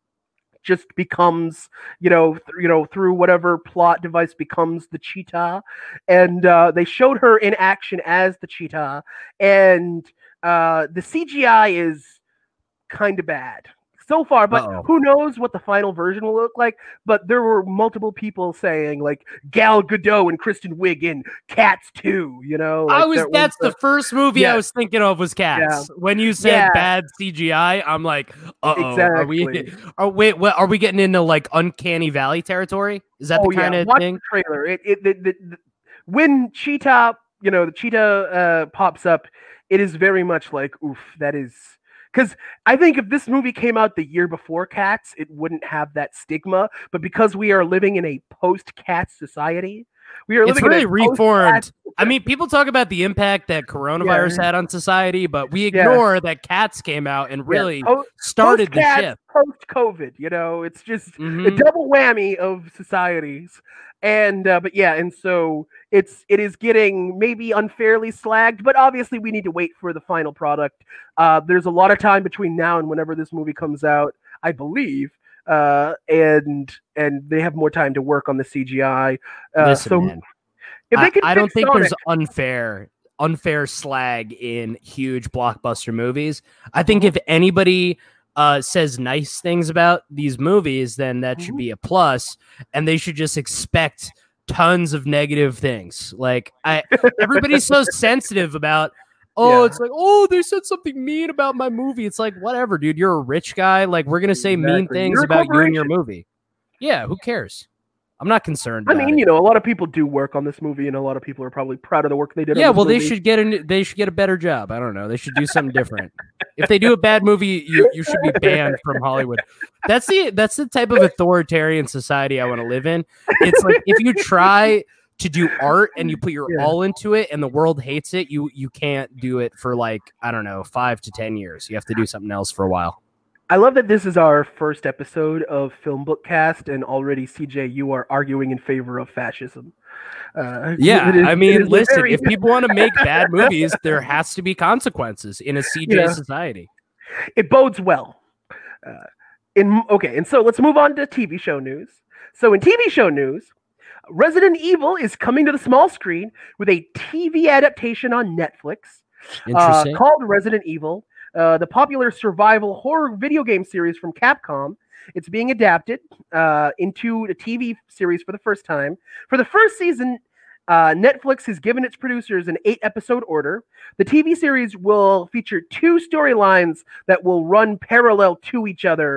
just becomes, you know, th- you know, through whatever plot device becomes the cheetah, and uh, they showed her in action as the cheetah, and uh, the C G I is kind of bad so far, but Uh-oh. who knows what the final version will look like. But there were multiple people saying like Gal Gadot and Kristen Wiig in Cats two, you know. I like, was. that That's the the- first movie I Yeah. was thinking of was Cats. When you said Yeah. bad C G I, I'm like, uh oh. Are we? Exactly. Are wait? What are we getting into like Uncanny Valley territory? Is that Oh the kind yeah, of watch thing? the trailer. It it the, the, the, when Cheetah, you know, the cheetah uh, pops up, it is very much like oof. That is. Because I think if this movie came out the year before Cats, it wouldn't have that stigma. But because we are living in a post-Cats society, we are It's living really in a reformed. post-Cats- I mean, people talk about the impact that coronavirus Yeah. had on society, but we Yeah. ignore that Cats came out and really yeah, po- started the post-Cats, shift. post-COVID. You know, it's just a Mhm. double whammy of societies. And uh, but yeah, and so it's it is getting maybe unfairly slagged, but obviously we need to wait for the final product. Uh, there's a lot of time between now and whenever this movie comes out, I believe, uh, and and they have more time to work on the C G I. Uh, Listen, so man, if I, they can, I don't fix think Sonic, there's unfair unfair slag in huge blockbuster movies. I think if anybody uh, says nice things about these movies, then that should Mhm. be a plus, and they should just expect tons of negative things. Like I, everybody's so sensitive about. Oh, Yeah. it's like, oh, they said something mean about my movie. It's like, whatever, dude. You're a rich guy. Like, we're gonna say mean Exactly. things You're a about you and your corporation. movie. Yeah, who cares? I'm not concerned. I about mean, it. you know, a lot of people do work on this movie, and a lot of people are probably proud of the work they did. Yeah, on this well, they movie. should get a they should get a better job. I don't know. They should do something different. If they do a bad movie, you, you should be banned from Hollywood. That's the that's the type of authoritarian society I want to live in. It's like if you try to do art and you put your Yeah. all into it and the world hates it, you you can't do it for like, I don't know, five to ten years. You have to do something else for a while. I love that this is our first episode of Film Bookcast, and already, C J, you are arguing in favor of fascism. Uh, Yeah, it is- I it mean, is a listen, very- if people want to make bad movies, there has to be consequences in a C J Yeah. society. it bodes well. Uh, in okay, and so let's move on to T V show news. So in T V show news, Resident Evil is coming to the small screen with a T V adaptation on Netflix uh, Interesting. called Resident Evil, uh, the popular survival horror video game series from Capcom. It's being adapted uh, into a T V series for the first time. For the first season, uh, Netflix has given its producers an eight-episode order. The T V series will feature two storylines that will run parallel to each other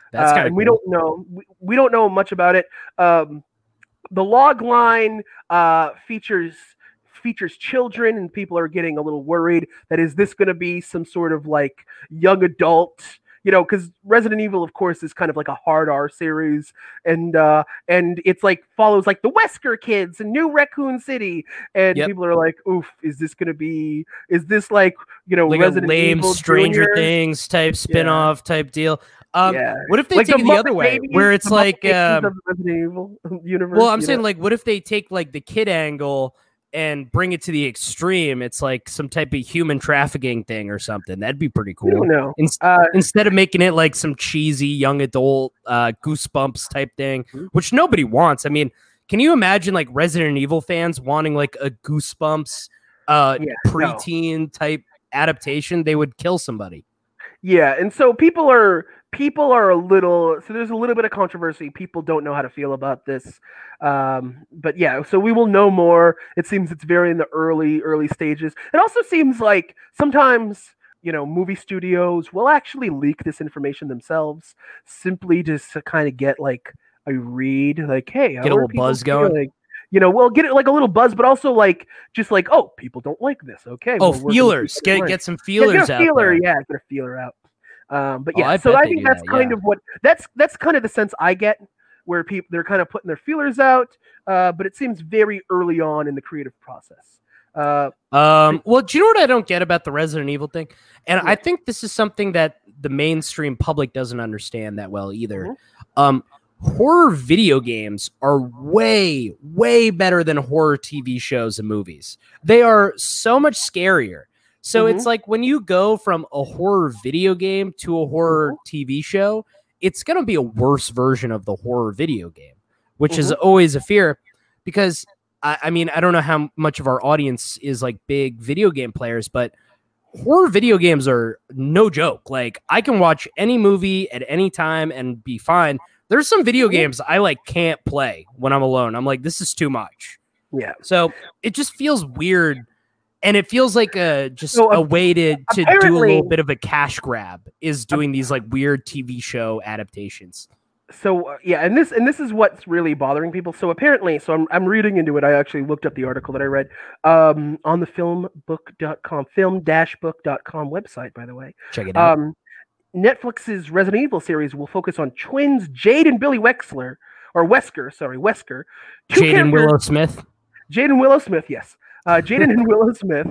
That's uh, kind of and we cool. don't know we, we don't know much about it. Um, the log line uh, features features children, and people are getting a little worried that is this going to be some sort of like young adult, you know, because Resident Evil, of course, is kind of like a hard R series, and uh, and it's like follows like the Wesker kids and New Raccoon City, and Yep. people are like, oof, is this going to be? Is this like you know Like Resident a lame Evil Stranger Junior? Things type spin-off type deal. Um, Yeah. What if they Like take it the Muppet other way, Babies, where it's the like, Muppet um, of the Resident Evil universe? well, I'm you saying know? like, what if they take like the kid angle and bring it to the extreme? It's like some type of human trafficking thing or something. That'd be pretty We cool. don't know. In- Uh, instead of making it like some cheesy young adult uh, Goosebumps type thing, Mhm. which nobody wants. I mean, can you imagine like Resident Evil fans wanting like a Goosebumps uh, Yeah, no. preteen type adaptation? They would kill somebody. Yeah, and so people are people are a little so there's a little bit of controversy. People don't know how to feel about this. Um, but yeah, so we will know more. It seems it's very in the early early stages. It also seems like sometimes, you know, movie studios will actually leak this information themselves simply just to kind of get like a read, like, hey, how Get a are little people buzz going. feeling? You know, well, get it like a little buzz, but also like just like, oh, people don't like this. Okay, Oh, well, we're gonna feelers. keep it in Get mind. get some Yeah, feelers get a out feeler, there. yeah, get a feeler out. Um, but Oh, yeah, I so bet I they think do that's that, kind yeah. of what that's that's kind of the sense I get, where people they're kind of putting their feelers out, uh, but it seems very early on in the creative process. Uh, Um, well, do you know what I don't get about the Resident Evil thing? And I Yeah. think this is something that the mainstream public doesn't understand that well either. Mhm. Um, horror video games are way, way better than horror T V shows and movies. They are so much scarier. So Mhm. it's like when you go from a horror video game to a horror Mhm. T V show, it's going to be a worse version of the horror video game, which is Mhm. always a fear because I, I mean, I don't know how much of our audience is like big video game players, but horror video games are no joke. Like I can watch any movie at any time and be fine. There's some video Mhm. games I like can't play when I'm alone. I'm like, this is too much. yeah. So it just feels weird. And it feels like a just So, a way to, to do a apparently- little bit of a cash grab is doing these like weird T V show adaptations. So uh, yeah, and this and this is what's really bothering people. So apparently, so I'm I'm reading into it. I actually looked up the article that I read um, on the filmbook dot com, film dash book dot com website, by the way. Check it out. Um, Netflix's Resident Evil series will focus on twins Jade and Billy Wexler, or Wesker, sorry, Wesker. Two Jaden characters- Willow Smith. Jade and Willow Smith, yes. Uh, Jaden and Willow Smith.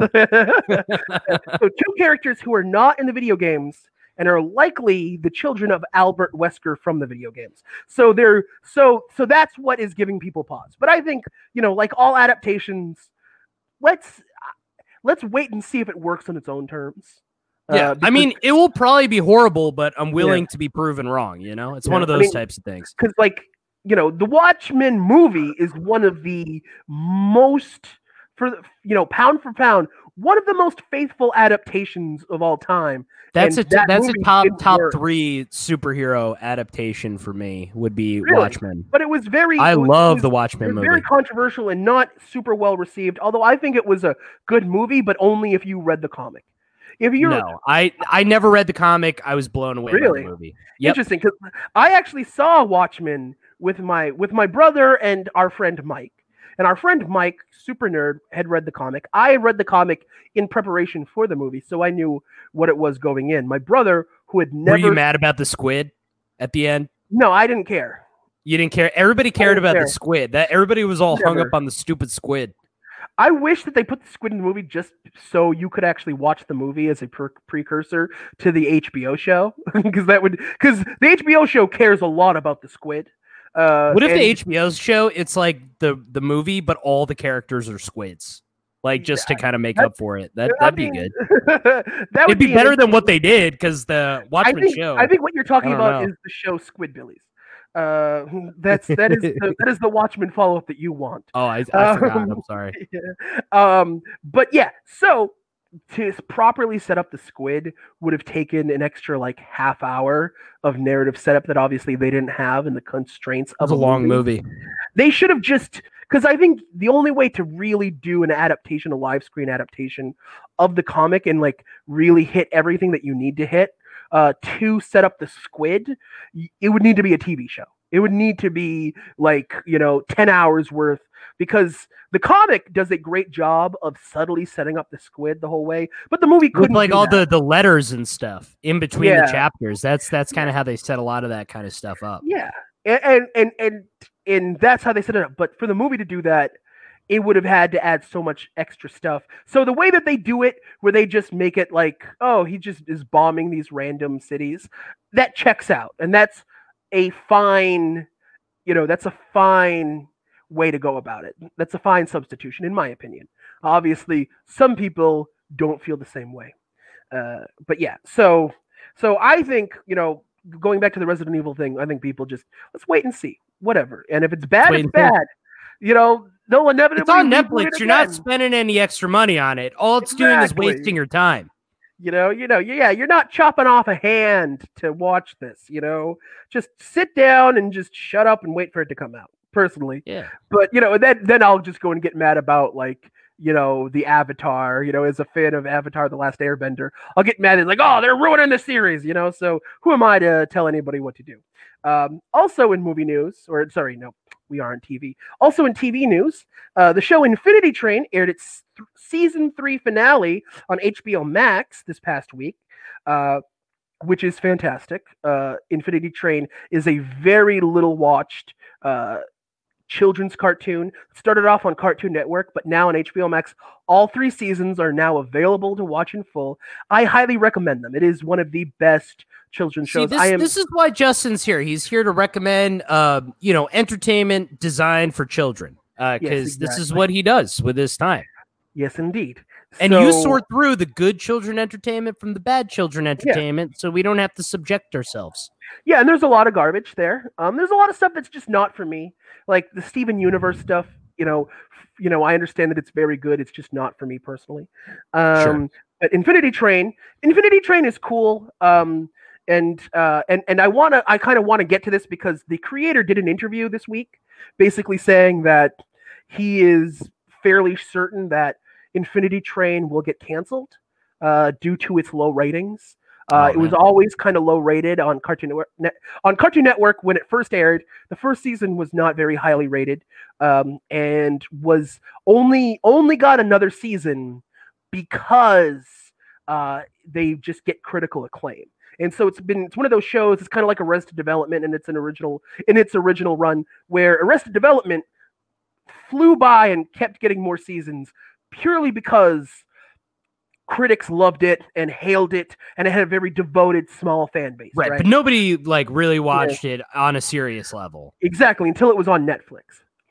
So two characters who are not in the video games and are likely the children of Albert Wesker from the video games. So they're so so that's what is giving people pause. But I think, you know, like all adaptations, let's let's wait and see if it works on its own terms. Yeah, Uh, I because- mean, it will probably be horrible, but I'm willing to be proven wrong. You know, it's Yeah, one of I those mean, types of things. because like you know the Watchmen movie is one of the most for the- you know pound for pound one of the most faithful adaptations of all time. That's a and that that's a movie top didn't top work. three superhero adaptation for me would be Really? Watchmen. But it was very I it was- love it the was, it Watchmen was movie. very controversial and not super well received, although I think it was a good movie, but only if you read the comic. If you're No, I I never read the comic. I was blown away Really? by the movie. Yep. interesting, because I actually saw Watchmen with my with my brother and our friend Mike. And our friend Mike, super nerd, had read the comic. I had read the comic in preparation for the movie, so I knew what it was going in. My brother, who had never Were you mad about the squid at the end? No, I didn't care. You didn't care. Everybody cared didn't about care. the squid. That everybody was all hung Never. up on the stupid squid. I wish that they put the squid in the movie just so you could actually watch the movie as a per- precursor to the H B O show, because that would because the H B O show cares a lot about the squid. Uh, What if and- the H B O show it's like the the movie, but all the characters are squids, like just to kind of make that- up for it? That I that'd be mean, good. that would It'd be better an- than what they did because the I Watchmen think, show. I think what you're talking I don't about know. is the show Squidbillies. Uh, that's that is the, that is the Watchmen follow up that you want. oh, I, I forgot. Um, I'm sorry. Yeah. Um, but yeah, so to properly set up the squid would have taken an extra like half hour of narrative setup that obviously they didn't have in the constraints It of was a long movie. They should have just because I think the only way to really do an adaptation, a live screen adaptation of the comic and like really hit everything that you need to hit uh, to set up the squid, it would need to be a T V show. It would need to be like, you know, ten hours worth, because the comic does a great job of subtly setting up the squid the whole way, but the movie couldn't. With like do all that. the, the letters and stuff in between Yeah. the chapters. That's that's kind of how they set a lot of that kind of stuff up. Yeah, and, and and and and that's how they set it up. But for the movie to do that, it would have had to add so much extra stuff. So the way that they do it, where they just make it like, oh, he just is bombing these random cities, that checks out, and that's a fine, you know, that's a fine way to go about it. That's a fine substitution, in my opinion. Obviously, some people don't feel the same way, uh, but yeah. So, so I think, you know, going back to the Resident Evil thing, I think people just let's wait and see, whatever. And if it's bad, Wait it's and see. bad. You know, they'll inevitably. It's on reboot Netflix. it You're not again. spending any extra money on it. All it's doing is Exactly. wasting your time. You know, you know, yeah, you're not chopping off a hand to watch this, you know. Just sit down and just shut up and wait for it to come out, personally. Yeah. But, you know, then then I'll just go and get mad about, like, you know, the Avatar, you know, as a fan of Avatar: The Last Airbender, I'll get mad at, like, oh, they're ruining the series, you know. So who am I to tell anybody what to do? Um, also in movie news, or sorry, no, we are on T V. Also in T V news, uh, the show Infinity Train aired its th- season three finale on H B O Max this past week, uh, which is fantastic. Uh, Infinity Train is a very little watched uh, children's cartoon. Started off on Cartoon Network, but now on H B O Max. All three seasons are now available to watch in full. I highly recommend them. It is one of the best children's See, shows. this, I am this is why Justin's here. He's here to recommend, uh, you know, entertainment designed for children, because Yes, this is exactly. what he does with his time. yes, indeed. And you So- sort through the good children entertainment from the bad children entertainment, so we don't have to subject ourselves. Yeah, and there's a lot of garbage there. Um, there's a lot of stuff that's just not for me, like the Steven Universe stuff. You know, f- you know, I understand that it's very good. It's just not for me personally. Um, Sure. But Infinity Train, Infinity Train is cool. Um, and uh, and and I wanna, I kind of want to get to this because the creator did an interview this week, basically saying that he is fairly certain that Infinity Train will get canceled uh, due to its low ratings. Uh, Oh, it was man. always kind of low rated on Cartoon Network. Net, on Cartoon Network when it first aired. The first season was not very highly rated, um, and was only only got another season because uh, they just get critical acclaim. And so it's been it's one of those shows. It's kind of like Arrested Development, and it's an original in its original run, where Arrested Development flew by and kept getting more seasons purely because critics loved it and hailed it, and it had a very devoted small fan base. Right, Right, but nobody like really watched it on a serious level. exactly, until it was on Netflix.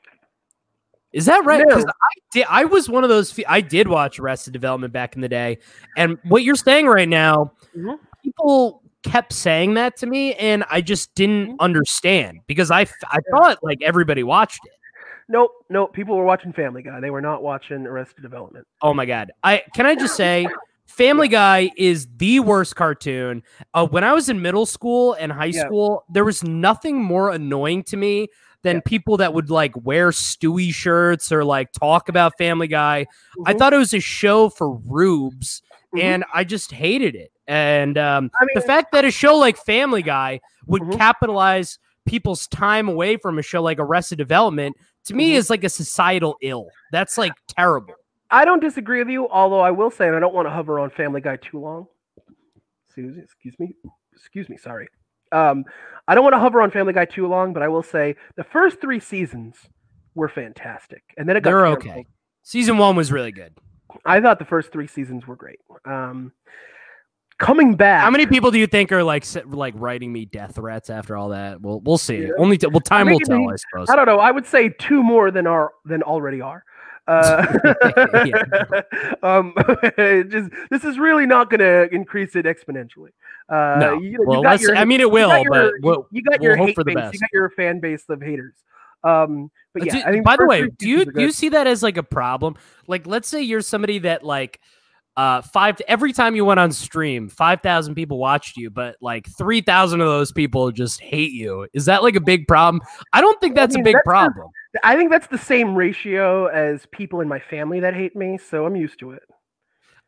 Is that right? No. Because I did. I was one of those. fe- I did watch Arrested Development back in the day, and what you're saying right now, Mhm. people kept saying that to me, and I just didn't Mhm. understand because I f- I thought like everybody watched it. Nope, nope. People were watching Family Guy. They were not watching Arrested Development. Oh my god! I can I just say, Family Guy is the worst cartoon. Uh, when I was in middle school and high Yeah. school, there was nothing more annoying to me than Yeah. people that would like wear Stewie shirts or like talk about Family Guy. I Mhm. thought it was a show for rubes, Mhm. and I just hated it. And um, I the mean- fact that a show like Family Guy would Mhm. capitalize people's time away from a show like Arrested Development, to me, Mhm. is like a societal ill. That's like terrible. I don't disagree with you, although I will say, and I don't want to hover on Family Guy too long. Excuse, excuse me, excuse me. Sorry. Um, I don't want to hover on Family Guy too long, but I will say the first three seasons were fantastic, and then it got They're canceled. okay. Season one was really good. I thought the first three seasons were great. Um, coming back, How many people do you think are like s- like writing me death threats after all that? We'll we'll see. Yeah. Only t- well, time I will mean, tell, I suppose. I don't know. I would say two more than are than already are. Uh, um, it just this is really not going to increase it exponentially. Uh, No. you, Well, you got let's- your, I mean, it you will, got your- but we'll- you got we'll your hope hate for the base. best. You got your fan base of haters. Um, but yeah, Do- I think by the first way, three do you seasons are do you good. see that as like a problem? Like, let's say you're somebody that like uh five every time you went on stream, five thousand people watched you, but like three thousand of those people just hate you. Is that like a big problem? I don't think I that's mean, a big that's the- problem. I think that's the same ratio as people in my family that hate me, so I'm used to it.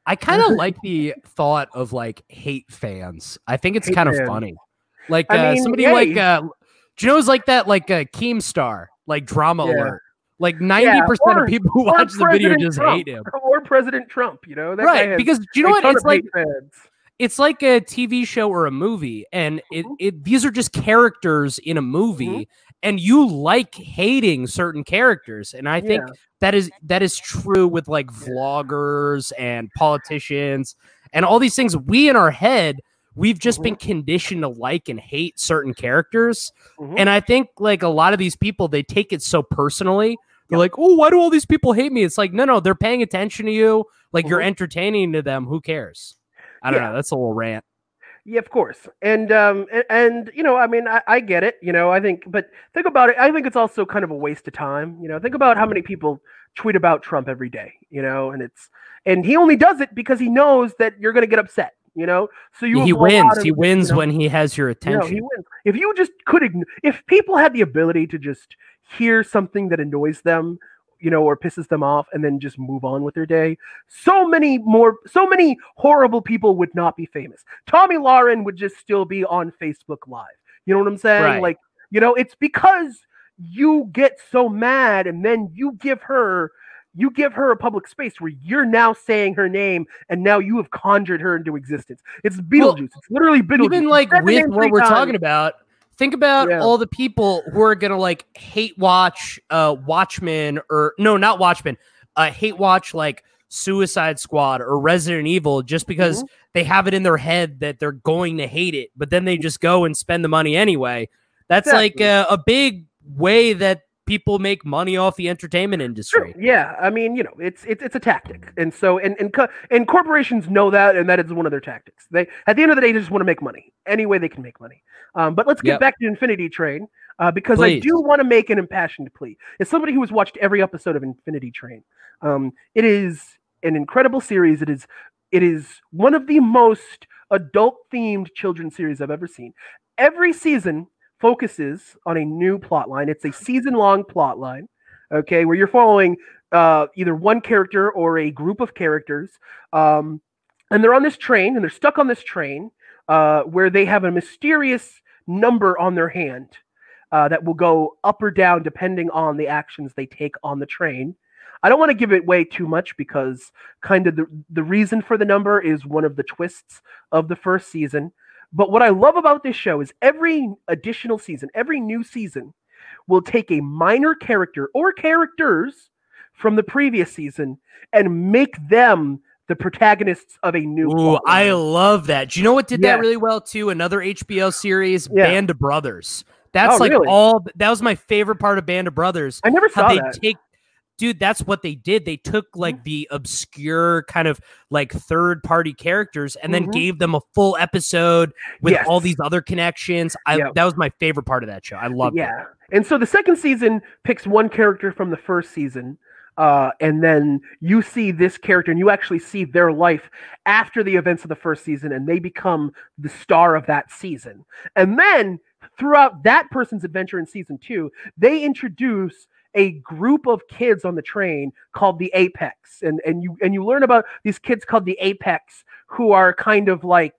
I kind of like the thought of like hate fans. I think it's Hate kind of fans. funny. Like I uh, mean, somebody yeah, like he's- uh, do you know it's like that like uh, Keemstar, like Drama Yeah. Alert. Like ninety percent or- of people who or watch the video President just Trump. hate him. Or President Trump, you know? That guy Right, has because do you know a what? ton It's of like hate fans. it's like a T V show or a movie, and it, Mhm. it these are just characters in a movie, Mm-hmm. and you like hating certain characters, and I think Yeah. that is that is true with like vloggers and politicians and all these things. We in our head, we've just been conditioned to like and hate certain characters, Mhm. and I think like a lot of these people, they take it so personally. They're like, oh, why do all these people hate me? It's like, no, no, they're paying attention to you. Like you're Mhm. entertaining to them. Who cares? I don't Yeah. know. That's a little rant. Yeah, of course. And um and, and you know, I mean, I, I get it, you know, I think, but think about it. I think it's also kind of a waste of time. You know, think about how many people tweet about Trump every day, you know, and it's and he only does it because he knows that you're gonna get upset, you know. So you he have a lot wins. of- He wins you know, when he has your you know, attention. he wins. If you just could ign- if people had the ability to just hear something that annoys them, you know, or pisses them off and then just move on with their day, so many more, so many horrible people would not be famous. Tommy Lauren would just still be on Facebook Live. You know what I'm saying? Right. Like, you know, it's because you get so mad and then you give her, you give her a public space where you're now saying her name and now you have conjured her into existence. It's Beetlejuice. Well, it's literally Beetlejuice. Even You like said her with name what three we're times. talking about, think about Yeah. all the people who are gonna like hate watch uh Watchmen or no, not Watchmen, uh hate watch like Suicide Squad or Resident Evil just because Mhm. they have it in their head that they're going to hate it, but then they just go and spend the money anyway. That's Exactly. like a, a big way that people make money off the entertainment industry. Sure. Yeah, I mean, you know, it's it's it's a tactic, and so and and co- and corporations know that, and that is one of their tactics. They at the end of the day, they just want to make money any way they can make money. Um, but let's get Yep. back to Infinity Train uh, because I Please. do want to make an impassioned plea. As somebody who has watched every episode of Infinity Train, um, it is an incredible series. It is it is one of the most adult themed children's series I've ever seen. Every season focuses on a new plot line. It's a season long plot line. Okay, where you're following uh, either one character or a group of characters, um, and they're on this train, and they're stuck on this train uh, where they have a mysterious number on their hand uh, that will go up or down depending on the actions they take on the train. I don't want to give it away too much because kind of the, the reason for the number is one of the twists of the first season. But what I love about this show is every additional season, every new season, will take a minor character or characters from the previous season and make them the protagonists of a new Ooh, plot I line. love that. Do you know what did Yeah. that really well too? Another H B O series, Yeah. Band of Brothers. That's Oh, like really? all. That was my favorite part of Band of Brothers. I never How saw they that. take, dude. That's what they did. They took like the obscure kind of like third party characters and then Mhm. gave them a full episode with Yes. all these other connections. I Yep. that was my favorite part of that show. I loved it. Yeah. And so the second season picks one character from the first season, uh, and then you see this character and you actually see their life after the events of the first season, and they become the star of that season. And then throughout that person's adventure in season two, they introduce a group of kids on the train called the Apex. And and you and you learn about these kids called the Apex who are kind of like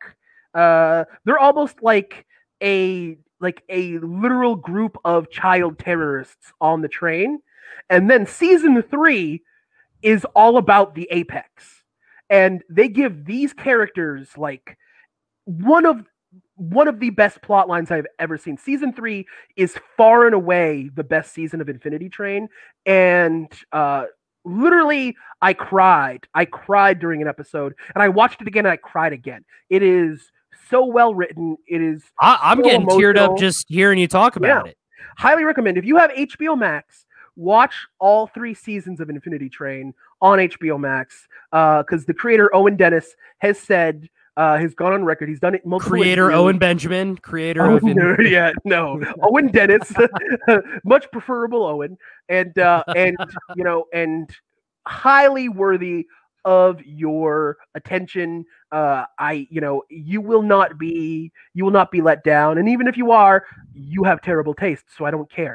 uh they're almost like a like a literal group of child terrorists on the train. And then season three is all about the Apex. And they give these characters like one of one of the best plot lines I've ever seen. Season three is far and away the best season of Infinity Train. And uh literally I cried. I cried during an episode and I watched it again and I cried again. It is so well written. It is I, I'm so getting teared up emotional. just hearing you talk about Yeah. it. Highly recommend. If you have H B O Max, watch all three seasons of Infinity Train on H B O Max. Because the creator Owen Dennis has said, uh, has gone on record. He's done it multiple. Creator interviews. Owen Benjamin, creator Oh, of In- no, yeah, no, Owen Dennis, much preferable Owen, and uh, and you know, and highly worthy of your attention. Uh, I, you know, you will not be, you will not be let down, and even if you are, you have terrible taste, so I don't care.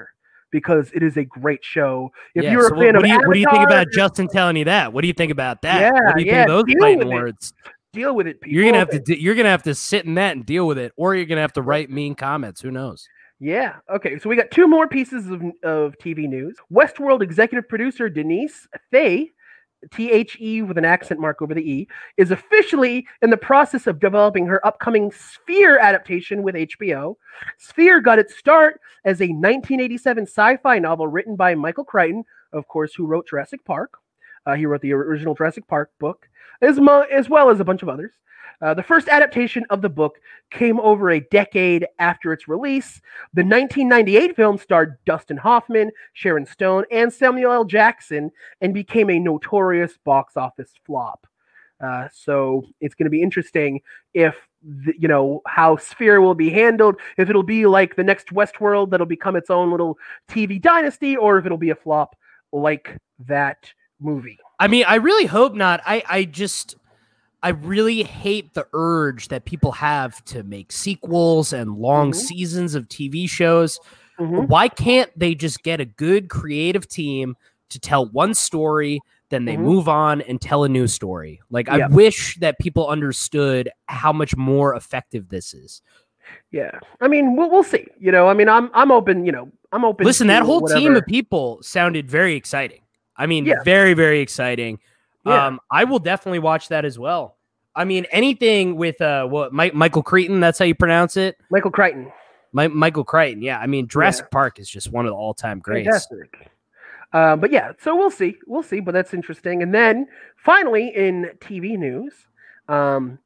because it is a great show. If yeah, you're so a fan what, of do you, what do you think Avatar, about Justin telling you that? What do you think about that? Yeah, what do you yeah, think of those deal fighting with it. words? Deal with it, people. You're gonna have to de- you're gonna have to sit in that and deal with it, or you're gonna have to write mean comments. Who knows? Yeah. Okay. So we got two more pieces of, of T V news. Westworld executive producer Denise Thay, T H E with an accent mark over the E, is officially in the process of developing her upcoming Sphere adaptation with H B O. Sphere got its start as a nineteen eighty-seven sci-fi novel written by Michael Crichton, of course, who wrote Jurassic Park. Uh, he wrote the original Jurassic Park book, as, mo- as well as a bunch of others. Uh, the first adaptation of the book came over a decade after its release. The nineteen ninety-eight film starred Dustin Hoffman, Sharon Stone, and Samuel L. Jackson and became a notorious box office flop. Uh, so it's going to be interesting if, the, you know, how Sphere will be handled, if it'll be like the next Westworld that'll become its own little T V dynasty, or if it'll be a flop like that movie. I mean, I really hope not. I, I just... I really hate the urge that people have to make sequels and long mm-hmm. seasons of T V shows. Mm-hmm. Why can't they just get a good creative team to tell one story, then they mm-hmm. move on and tell a new story? Like, yeah. I wish that people understood how much more effective this is. Yeah. I mean, we'll, we'll see. You know, I mean, I'm I'm open, you know, I'm open. Listen, to that whole whatever. team of people sounded very exciting. I mean, yeah. very, very exciting. Yeah. Um, I will definitely watch that as well. I mean, anything with uh, what Mike, Michael Crichton, that's how you pronounce it? Michael Crichton. My, Michael Crichton, yeah. I mean, Jurassic yeah. Park is just one of the all-time greats. Fantastic. Uh, but yeah, so we'll see. We'll see, but that's interesting. And then, finally, in T V news, um,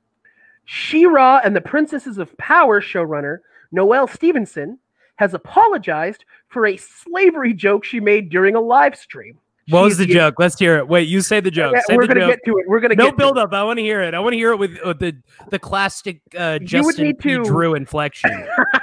She-Ra and the Princesses of Power showrunner Noelle Stevenson has apologized for a slavery joke she made during a live stream. What was the joke? Let's hear it. Wait, you say the joke. Yeah, say we're the gonna joke. get to it. We're gonna no get build to up. I want to hear it. I want to hear it with, with the the classic uh, You would Justin need P. to- Drew inflection.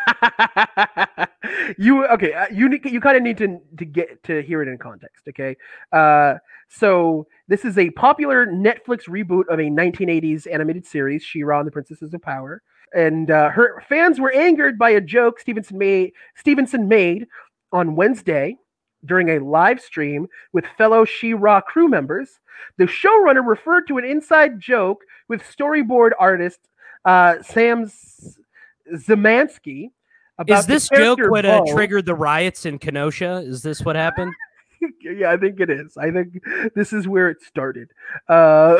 you okay? Uh, you need, you kind of need to to get to hear it in context. Okay, uh, so this is a popular Netflix reboot of a nineteen eighties animated series, She-Ra and the Princesses of Power, and uh, her fans were angered by a joke Stevenson made Stevenson made on Wednesday during a live stream with fellow She-Ra crew members. The showrunner referred to an inside joke with storyboard artist uh, Sam Zemansky. About Is this the joke character what uh, Bo. triggered the riots in Kenosha? Is this what happened? Yeah, I think it is. I think this is where it started. Uh,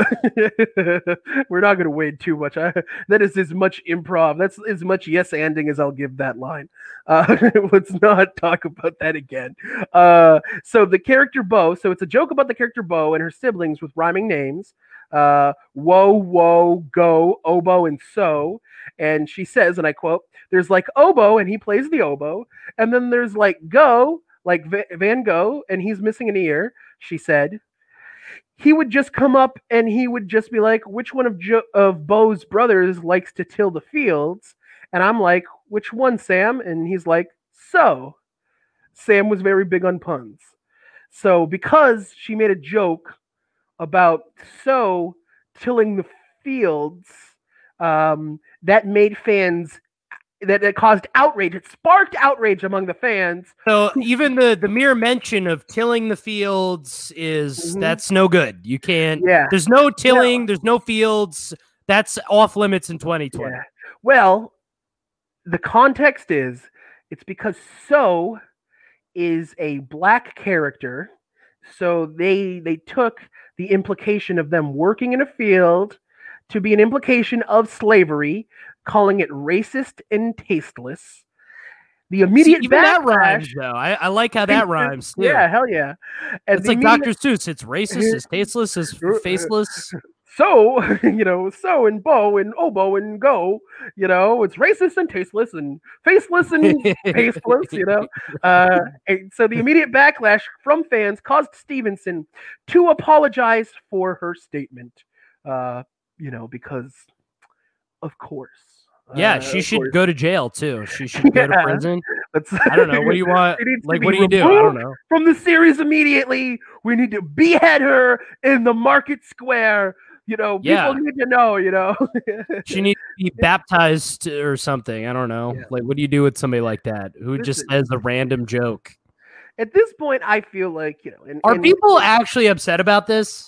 we're not going to wade too much. I, that is as much improv. That's as much yes-anding as I'll give that line. Uh, let's not talk about that again. Uh, so the character Bo, so it's a joke about the character Bo and her siblings with rhyming names. Uh, whoa, whoa, go, oboe, and so. And she says, and I quote, there's like oboe, and he plays the oboe. And then there's like go, like Van Gogh, and he's missing an ear, she said. He would just come up and he would just be like, which one of jo- of Bo's brothers likes to till the fields? And I'm like, which one, Sam? And he's like, so. Sam was very big on puns. So because she made a joke about so tilling the fields, um, that made fans That, that caused outrage. It sparked outrage among the fans. So even the the mere mention of tilling the fields is Mhm. that's no good. You can't. Yeah. There's no tilling. There's no fields. That's off limits in twenty twenty. Yeah. Well, the context is it's because So is a black character, so they they took the implication of them working in a field to be an implication of slavery, calling it racist and tasteless. The immediate See, even that backlash, rhymes though. I, I like how that rhymes too. Yeah, hell yeah. And It's the like immediate- Doctor Seuss. It's racist. It's tasteless. It's faceless. So, you know, so and Bo and oboe and go, you know, it's racist and tasteless and faceless and tasteless, you know. Uh, and so the immediate backlash from fans caused Stevenson to apologize for her statement, uh, you know, because, of course. Yeah, uh, she of should course, go to jail too. She should go to Yeah. prison. that's- I don't know. What do you want? She needs to Like, be what do you do? I don't removed know. from the series immediately. We need to behead her in the market square. You know, Yeah. people need to know, you know. She needs to be baptized or something. I don't know. Yeah. Like, what do you do with somebody like that who just Listen. says a random joke? at this point, I feel like, you know, and, Are and people actually upset about this?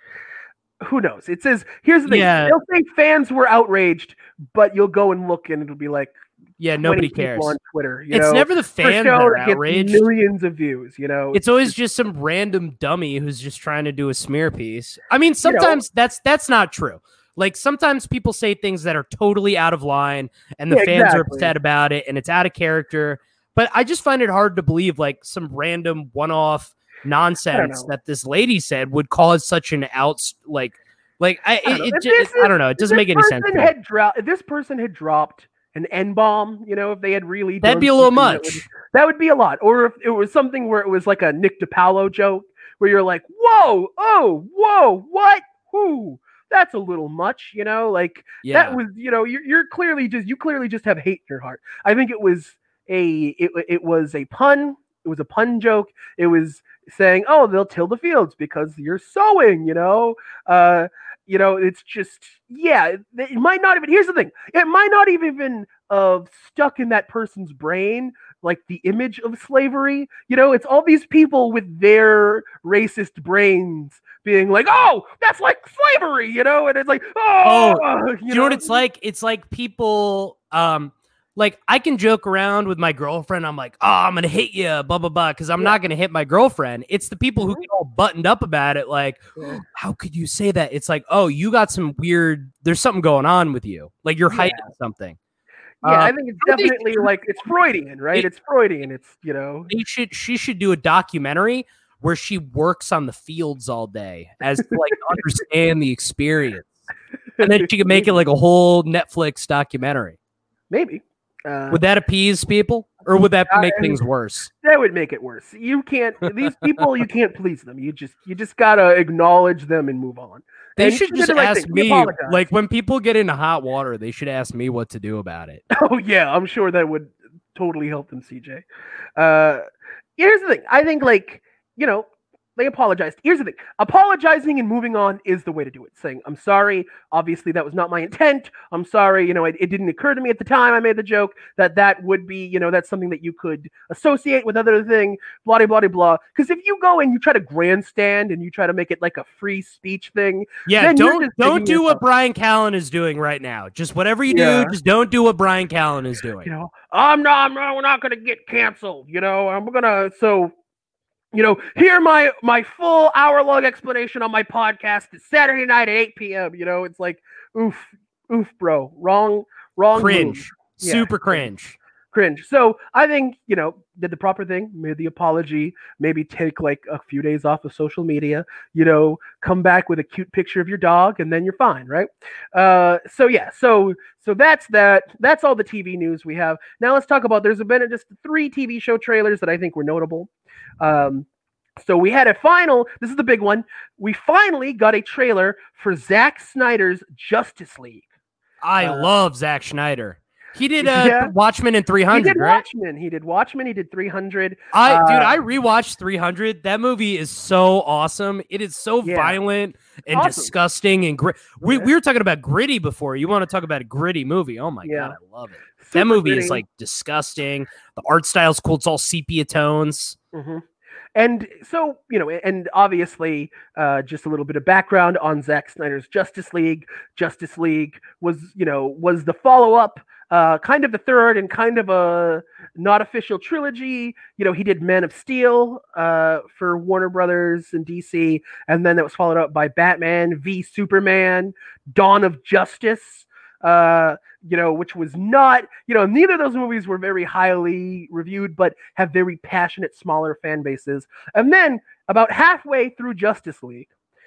who knows? It says, here's the thing. Yeah. They'll say fans were outraged, but you'll go and look and it'll be like, Yeah, nobody people cares. on Twitter. You It's know, never the for a fans show that are that gets outraged. millions of views, you know. It's always just some random dummy who's just trying to do a smear piece. I mean, sometimes that's that's not true. Like sometimes people say things that are totally out of line and the Yeah, fans are exactly. upset about it and it's out of character. But I just find it hard to believe like some random one-off nonsense know. that this lady said would cause such an outs like like I I don't know. it, it, If ju- this I is- don't know. It if doesn't this make any sense. person to me. Had dro- if this person had dropped an N bomb, you know, if they had really That'd done be a little something that much. would- That would be a lot. Or if it was something where it was like a Nick DiPaolo joke, where you're like, "Whoa, oh, whoa, what? Who? That's a little much," you know. Like Yeah. that was, you know, you're you're clearly just you clearly just have hate in your heart. I think it was a it it was a pun. It was a pun joke. It was saying, "Oh, they'll till the fields because you're sowing," you know. Uh, you know, it's just yeah. It, it might not even. Here's the thing. It might not even been uh, stuck in that person's brain, like the image of slavery. You know, it's all these people with their racist brains being like, "Oh, that's like slavery," you know, and it's like, "Oh, you, you know what it's like? It's like people, um, like I can joke around with my girlfriend. I'm like, oh, I'm gonna hit you, blah blah blah, because I'm Yeah. not gonna hit my girlfriend. It's the people who Mhm. get all buttoned up about it. Like, Yeah. how could you say that? It's like, oh, you got some weird. There's something going on with you. Like you're Yeah. hiding something. Yeah, Uh, I think it's I think- definitely like it's Freudian, right? It- It's Freudian. It's you know, They should. She should do a documentary where she works on the fields all day as to like understand the experience, and then she could make it like a whole Netflix documentary. maybe. Uh, Would that appease people, or would that make I- things worse? that would make it worse. You can't. These people, you can't please them. You just, you just gotta acknowledge them and move on. They And should she did just the right ask thing. She me, apologized. like when people get into hot water, they should ask me what to do about it. Oh yeah, I'm sure that would totally help them, C J. Uh, here's the thing. I think like you know they apologized. Here's the thing. Apologizing and moving on is the way to do it. Saying I'm sorry. Obviously that was not my intent. I'm sorry. You know it, it didn't occur to me at the time I made the joke that that would be you know that's something that you could associate with other thing. Blah blah blah blah. Because if you go and you try to grandstand and you try to make it like a free speech thing, Yeah, Then you're don't just don't digging do what yourself- Brian Callen is doing right now. Just whatever you Yeah. do, just don't do what Brian Callen is doing. you know, I'm not, I'm not, we're not gonna get canceled. You know, I'm gonna so, you know, hear my my full hour long explanation on my podcast it's Saturday night at eight p.m. You know, it's like, oof, oof, bro, wrong, wrong, Cringe, move. Yeah. super cringe. Cringe. So I think you know did the proper thing, made the apology, maybe take like a few days off of social media. You know, come back with a cute picture of your dog, and then you're fine, right? Uh, so yeah, so so that's that. That's all the T V news we have. Now let's talk about. There's been just three T V show trailers that I think were notable. Um, so we had a final. This is the big one. We finally got a trailer for Zack Snyder's Justice League. I Uh, love Zack Schneider. He did uh, Yeah. Watchmen and three He hundred, did right? Watchmen. He did Watchmen. He did three hundred. I Uh, dude, I rewatched three hundred. That movie is so awesome. It is so Yeah. violent and Awesome. disgusting and grit. We, Yeah. we were talking about gritty before. You want to talk about a gritty movie? Oh my Yeah. god, I love it. Super That movie gritty. is like disgusting. The art style's cool. It's all sepia tones. hmm And so, you know, and obviously, uh, just a little bit of background on Zack Snyder's Justice League. Justice League was, you know, was the follow up, uh, kind of the third and kind of a not official trilogy. You know, he did Man of Steel uh, for Warner Brothers and D C, and then that was followed up by Batman v Superman, Dawn of Justice. Uh, you know, which was not, you know, neither of those movies were very highly reviewed, but have very passionate, smaller fan bases. And then about halfway through Justice League,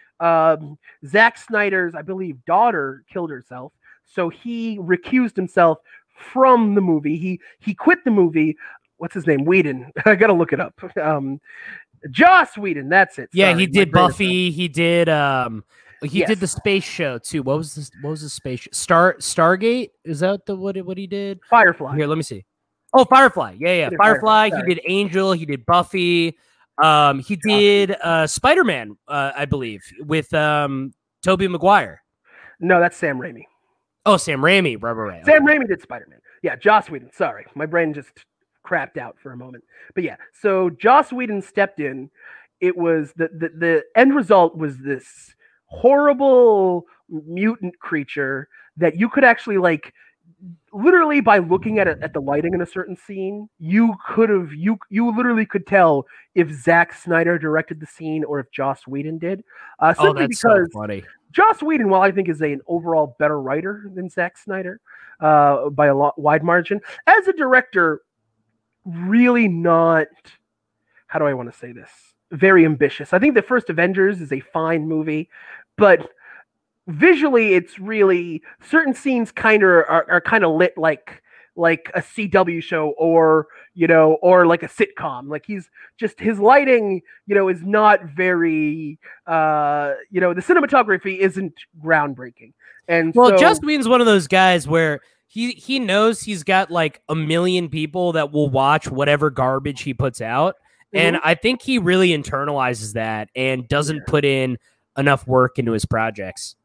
um, Zack Snyder's, I believe, daughter killed herself. So he recused himself from the movie. He he quit the movie. What's his name? Whedon. I gotta look it up. Um, Joss Whedon. That's it. Yeah, Sorry, he my did brain is Buffy. He did um he Yes. did the space show too. What was this what was the space show? Star Stargate? Is that the what what he did? Firefly. Here, let me see. Oh, Firefly. Yeah, yeah. did Firefly. Firefly, He sorry. did Angel. He did Buffy. Um, he did uh Spider-Man, uh, I believe, with um Tobey Maguire. No, that's Sam Raimi. Oh, Sam Raimi. Right, right, right. Sam Raimi did Spider-Man. Yeah, Joss Whedon. Sorry, my brain just crapped out for a moment. But yeah, so Joss Whedon stepped in. It was the the, the end result was this horrible mutant creature that you could actually like literally by looking at it at the lighting in a certain scene, you could have you you literally could tell if Zack Snyder directed the scene or if Joss Whedon did. Uh, Oh, simply that's so because funny. Joss Whedon, while I think is a, an overall better writer than Zack Snyder uh, by a lot, wide margin, as a director, really not. How do I want to say this? Very ambitious. I think the first Avengers is a fine movie, but visually, it's really certain scenes kind of are, are kind of lit like like a C W show or you know or like a sitcom. Like he's just his lighting, you know, is not very uh you know the cinematography isn't groundbreaking. And Well, so, Joss Whedon's one of those guys where he he knows he's got like a million people that will watch whatever garbage he puts out. And I think he really internalizes that and doesn't Yeah. put in enough work into his projects.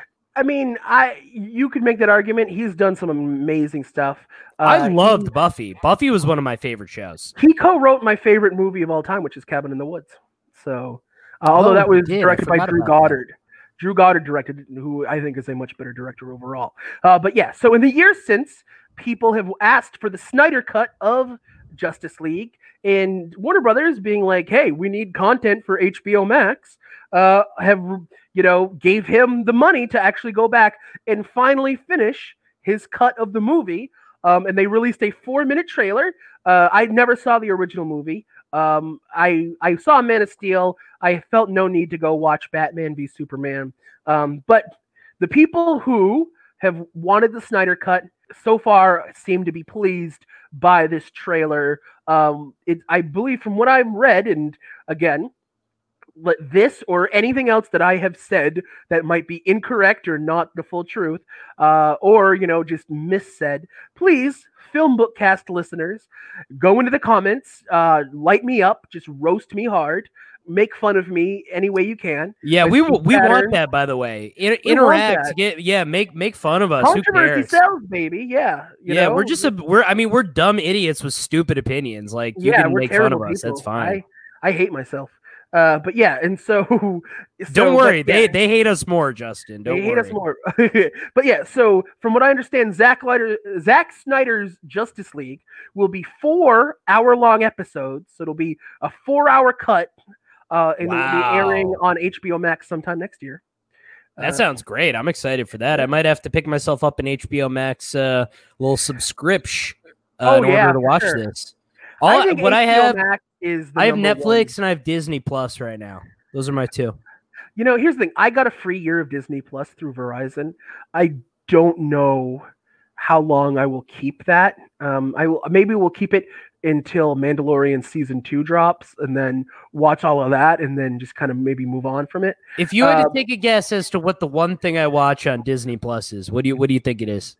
I mean, I you could make that argument. He's done some amazing stuff. Uh, I loved he, Buffy. Buffy was one of my favorite shows. he co-wrote my favorite movie of all time, which is Cabin in the Woods. So, uh, although Oh, that was he did. I directed by forgot Drew about that. Goddard. Drew Goddard directed, who I think is a much better director overall. Uh, but yeah, so in the years since, people have asked for the Snyder cut of Justice League, and Warner Brothers being like, "Hey, we need content for H B O Max," uh, have you know gave him the money to actually go back and finally finish his cut of the movie. Um, and they released a four-minute trailer. Uh, I never saw the original movie. Um, I I saw Man of Steel. I felt no need to go watch Batman v Superman. Um, but the people who have wanted the Snyder cut so far seem to be pleased by this trailer. Um, it, I believe from what I've read, and again, let this or anything else that I have said that might be incorrect or not the full truth, uh, or you know just missaid, please, Film Bookcast listeners, go into the comments, uh, light me up, just roast me hard, make fun of me any way you can. Yeah, Let's we see we want patterns. that, by the way. In, We want interact, that. get yeah, make make fun of us. Who Controversy cares? sells, baby. Yeah, you yeah, know? we're just a we're. I mean, we're dumb idiots with stupid opinions. Like you yeah, can we're make fun terrible of us. people. That's fine. I, I hate myself. Uh, but yeah, and so, so Don't worry, but, they yeah. they hate us more, Justin. Don't They hate worry. us more. But yeah, so from what I understand, Zack, Leiter, Zack Snyder's Justice League will be four hour-long episodes. So it'll be a four-hour cut, uh, and it'll be airing Wow. on H B O Max sometime next year. That Uh, sounds great. I'm excited for that. I might have to pick myself up an H B O Max uh, little subscription uh, Oh, in yeah, order to for watch sure. this. All I think what I H B O have, Max is the I have number Netflix one. and I have Disney Plus right now. Those are my two. You know, here's the thing. I got a free year of Disney Plus through Verizon. I don't know how long I will keep that. Um, I will maybe we'll keep it until Mandalorian season two drops, and then watch all of that, and then just kind of maybe move on from it. If you had to Um, take a guess as to what the one thing I watch on Disney Plus is, what do you what do you think it is?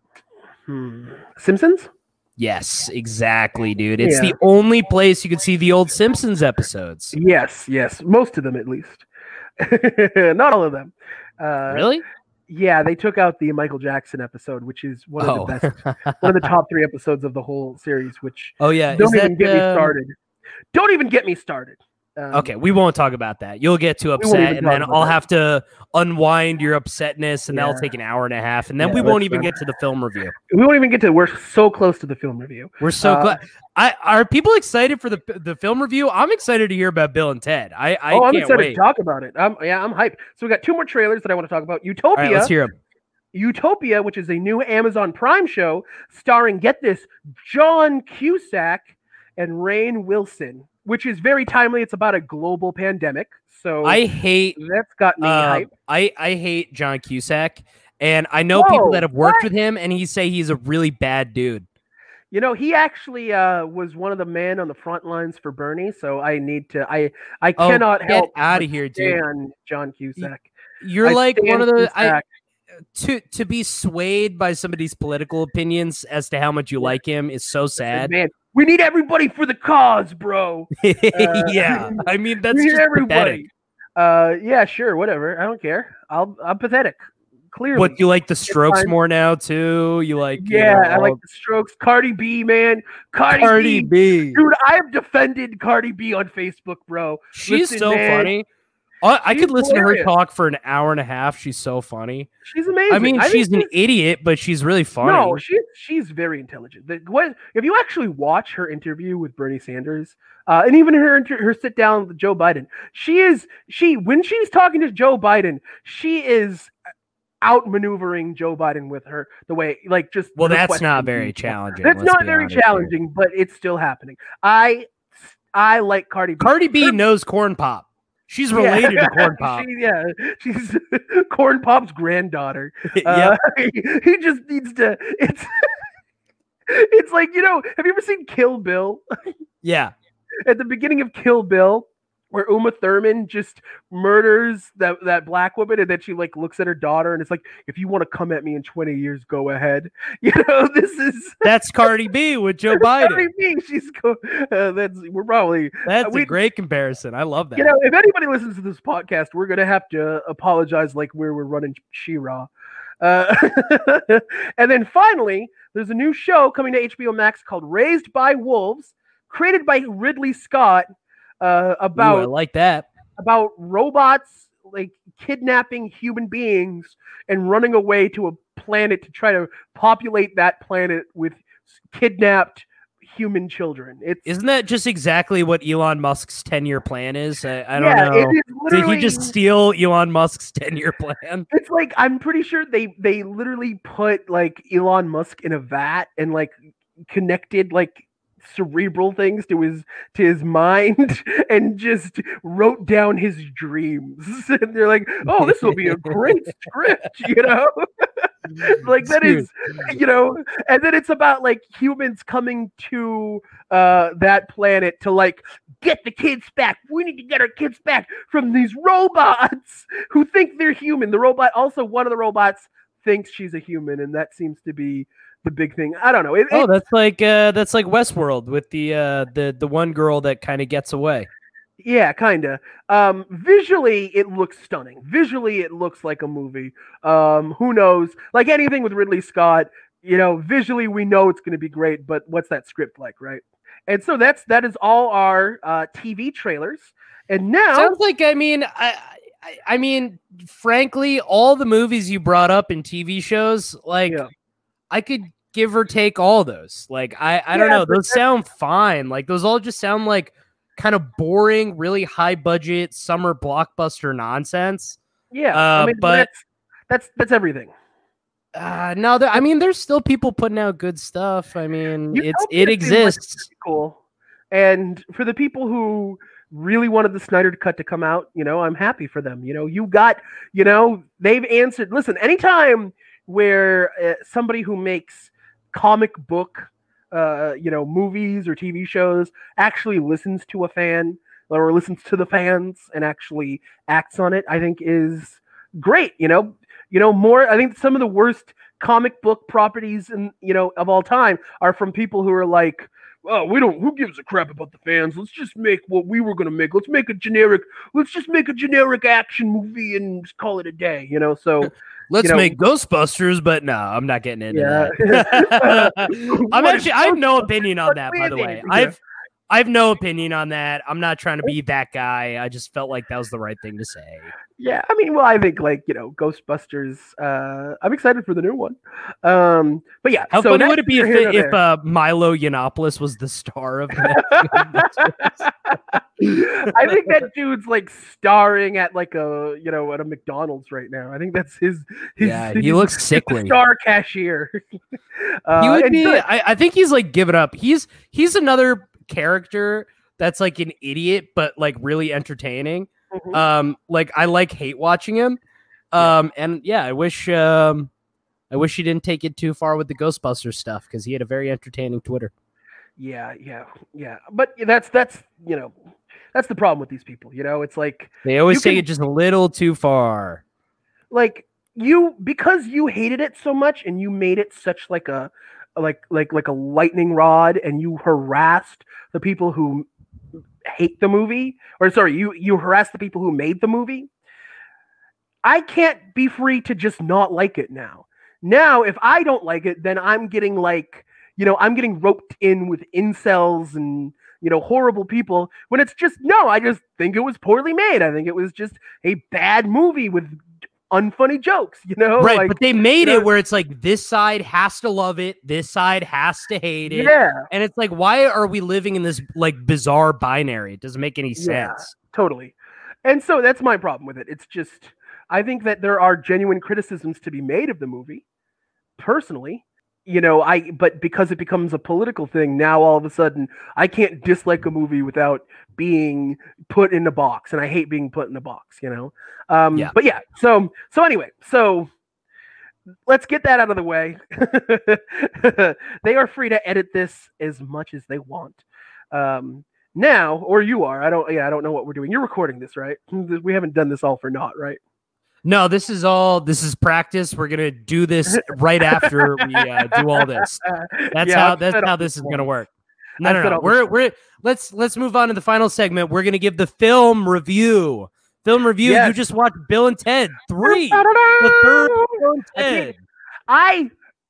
Hmm. Simpsons? Yes, exactly, dude. It's Yeah. the only place you can see the old Simpsons episodes. Yes, yes, most of them at least. Not all of them. Uh, Really? Yeah, they took out the Michael Jackson episode, which is one of Oh. the best, one of the top three episodes of the whole series. Which Oh yeah. don't Is even that, get me um, started. Don't even get me started. Um, Okay, we won't talk about that. You'll get too won't upset, even and talk then about I'll that. have to unwind your upsetness, and that'll Yeah. take an hour and a half, and then Yeah, we that's won't even fine. get to the film review. We won't even get to. We're so close to the film review. We're so Uh, glad. I are people excited for the the film review? I'm excited to hear about Bill and Ted. I I oh, I'm can't excited wait. to talk about it. I'm, yeah, I'm hyped. So we got two more trailers that I want to talk about. All Utopia. right, let's hear them. Utopia, which is a new Amazon Prime show starring, get this, John Cusack and Rainn Wilson, which is very timely. It's about a global pandemic. So I hate that's got me uh, hyped. I I hate John Cusack, and I know Whoa, people that have worked what? with him, and he say he's a really bad dude. You know, he actually uh, was one of the men on the front lines for Bernie. So I need to, I I Oh, cannot get help outta but here, dude. stand John Cusack. You're I like stand one of the I, Cusack. to to be swayed by somebody's political opinions as to how much you like him is so sad. Man, we need everybody for the cause, bro. Yeah, I mean that's we need just everybody. pathetic. Uh, yeah, sure, whatever. I don't care. I'll, I'm pathetic. clearly. What, you like the Strokes more now too? You like yeah, you know, I like the Strokes. Cardi B, man, Cardi, Cardi B. B, dude. I have defended Cardi B on Facebook, bro. She's Listen, so man, funny. I, I she's could listen hilarious. to her talk for an hour and a half. She's so funny. She's amazing. I mean, I she's think an idiot, but she's really funny. No, she's she's very intelligent. The, what, if you actually watch her interview with Bernie Sanders, uh, and even her inter- her sit down with Joe Biden, she is she when she's talking to Joe Biden, she is outmaneuvering Joe Biden with her the way like just. Well, her that's not questions very and stuff. challenging. That's let's not be very honest here. challenging, but it's still happening. I I like Cardi B. Cardi B Her- knows Corn Pop. She's Yeah. related to Corn Pop. She, yeah, she's Corn Pop's granddaughter. Yep. Uh, he, he just needs to. It's it's like, you know, have you ever seen Kill Bill? Yeah. At the beginning of Kill Bill, where Uma Thurman just murders that, that black woman, and then she like looks at her daughter and it's like, if you want to come at me in twenty years, go ahead. You know, this is That's Cardi B with Joe Biden. Cardi B. She's go, uh, that's we're probably That's we, a great comparison. I love that. You know, if anybody listens to this podcast, we're gonna have to apologize like where we're running She-Ra. Uh, and then finally, there's a new show coming to H B O Max called Raised by Wolves, created by Ridley Scott, uh, about Ooh, I like that. about robots like kidnapping human beings and running away to a planet to try to populate that planet with kidnapped human children. It's Isn't that just exactly what Elon Musk's ten-year plan is? I, I don't yeah, know. it is Did literally, he just steal Elon Musk's ten-year plan? It's like I'm pretty sure they they literally put like Elon Musk in a vat and like connected like cerebral things to his to his mind and just wrote down his dreams. And they're like, oh, this will be a great script, you know? Like that Dude. is, you know, and then it's about like humans coming to uh that planet to like get the kids back. We need to get our kids back from these robots who think they're human. The robot, also one of the robots thinks she's a human, and that seems to be the big thing. I don't know. It, Oh, it, that's like uh, that's like Westworld with the uh, the the one girl that kind of gets away. yeah, kind of. Um, visually, it looks stunning. Visually, it looks like a movie. Um, who knows? Like anything with Ridley Scott, you know, visually we know it's going to be great, but what's that script like, right? And so that's that is all our uh, T V trailers. And now, Sounds like I mean I, I I mean frankly, all the movies you brought up in T V shows, like Yeah. I could give or take all those. Like I I don't Yeah, know, but those sound fine. Like those all just sound like kind of boring, really high budget summer blockbuster nonsense. yeah, Uh, I mean, but- that's that's that's everything. Uh, no, there, I mean, there's still people putting out good stuff. I mean, You it's know, it it seems like exists. Cool. And for the people who really wanted the Snyder Cut to come out, you know, I'm happy for them. You know, you got, you know, they've answered. Listen, anytime where uh, somebody who makes comic book, uh, you know, movies or T V shows actually listens to a fan or listens to the fans and actually acts on it, I think is great. You know, you know, more. I think some of the worst comic book properties in you know of all time are from people who are like, oh, we don't, who gives a crap about the fans? Let's just make what we were going to make. Let's make a generic, let's just make a generic action movie and just call it a day, you know? So, Let's you know- make Ghostbusters, but no, I'm not getting into yeah. that. I'm What actually, if I have no Ghostbusters opinion on that, by the way. landed? I've, I have no opinion on that. I'm not trying to be that guy. I just felt like that was the right thing to say. Yeah, I mean, well, I think like, you know, Ghostbusters, uh, I'm excited for the new one. Um, but yeah. How so funny that's would it be if, neither here it, nor if there. uh, Milo Yiannopoulos was the star of that? I think that dude's like starring at like a you know at a McDonald's right now. I think that's his. his Yeah, his he looks sickly. Star cashier. uh, He would and be. good. I, I think he's like giving up. He's he's another character that's like an idiot, but like really entertaining. Mhm. Um, like I like hate watching him. Um, and yeah, I wish um, I wish he didn't take it too far with the Ghostbusters stuff because he had a very entertaining Twitter. Yeah, yeah, yeah. But that's that's you know that's the problem with these people. You know, it's like They always You take can- it just a little too far. like you because you hated it so much and you made it such like a like like like a lightning rod and you harassed the people who hate the movie or sorry you you harassed the people who made the movie. I can't be free to just not like it now. Now, if I don't like it, then I'm getting like, you know, I'm getting roped in with incels and, you know, horrible people when it's just, no, I just think it was poorly made. I think it was just a bad movie with unfunny jokes, you know? Right, like, but they made you know, it where it's like this side has to love it, this side has to hate it. Yeah. And it's like, why are we living in this like bizarre binary? It doesn't make any sense. Yeah, totally. And so that's my problem with it. It's just, I think that there are genuine criticisms to be made of the movie, personally. You know, I but because it becomes a political thing, now all of a sudden I can't dislike a movie without being put in a box, and I hate being put in a box, you know. Um, Yeah. But yeah, so so anyway, so let's get that out of the way. They are free to edit this as much as they want. Um, now, or you are. I don't. Yeah, I don't know what we're doing. You're recording this, right? We haven't done this all for naught, right? No, this is all. This is practice. We're gonna do this right after we uh, do all this. That's Yeah, how. I've That's said how all this this is gonna work. No, I've no, said no. all We're this we're let's let's move on to the final segment. We're gonna give the film review. Film review. Yes. You just watched Bill and Ted three. The third Bill and I Ted. paid, I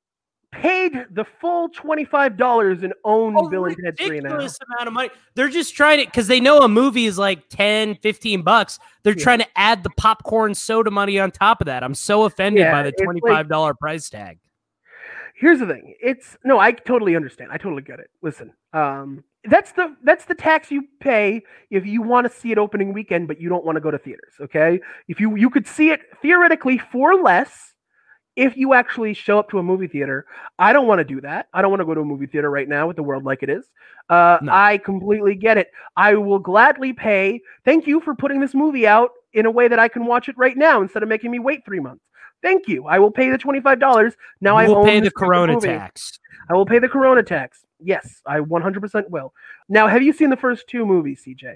paid the full twenty-five dollars and owned A Bill and Ted three now. ridiculous amount of money. They're just trying to, because they know a movie is like ten, fifteen bucks. They're Yeah. trying to add the popcorn soda money on top of that. I'm so offended Yeah, by the it's like- twenty-five dollars price tag. Here's the thing. It's no, I totally understand. I totally get it. Listen, um, that's the that's the tax you pay if you want to see it opening weekend, but you don't want to go to theaters. Okay, if you you could see it theoretically for less if you actually show up to a movie theater. I don't want to do that. I don't want to go to a movie theater right now with the world like it is. Uh, No. I completely get it. I will gladly pay. Thank you for putting this movie out in a way that I can watch it right now instead of making me wait three months. Thank you. I will pay the twenty-five dollars. Now I We'll own pay this the Corona movie. tax. I will pay the Corona tax. Yes, I one hundred percent will. Now, have you seen the first two movies, C J?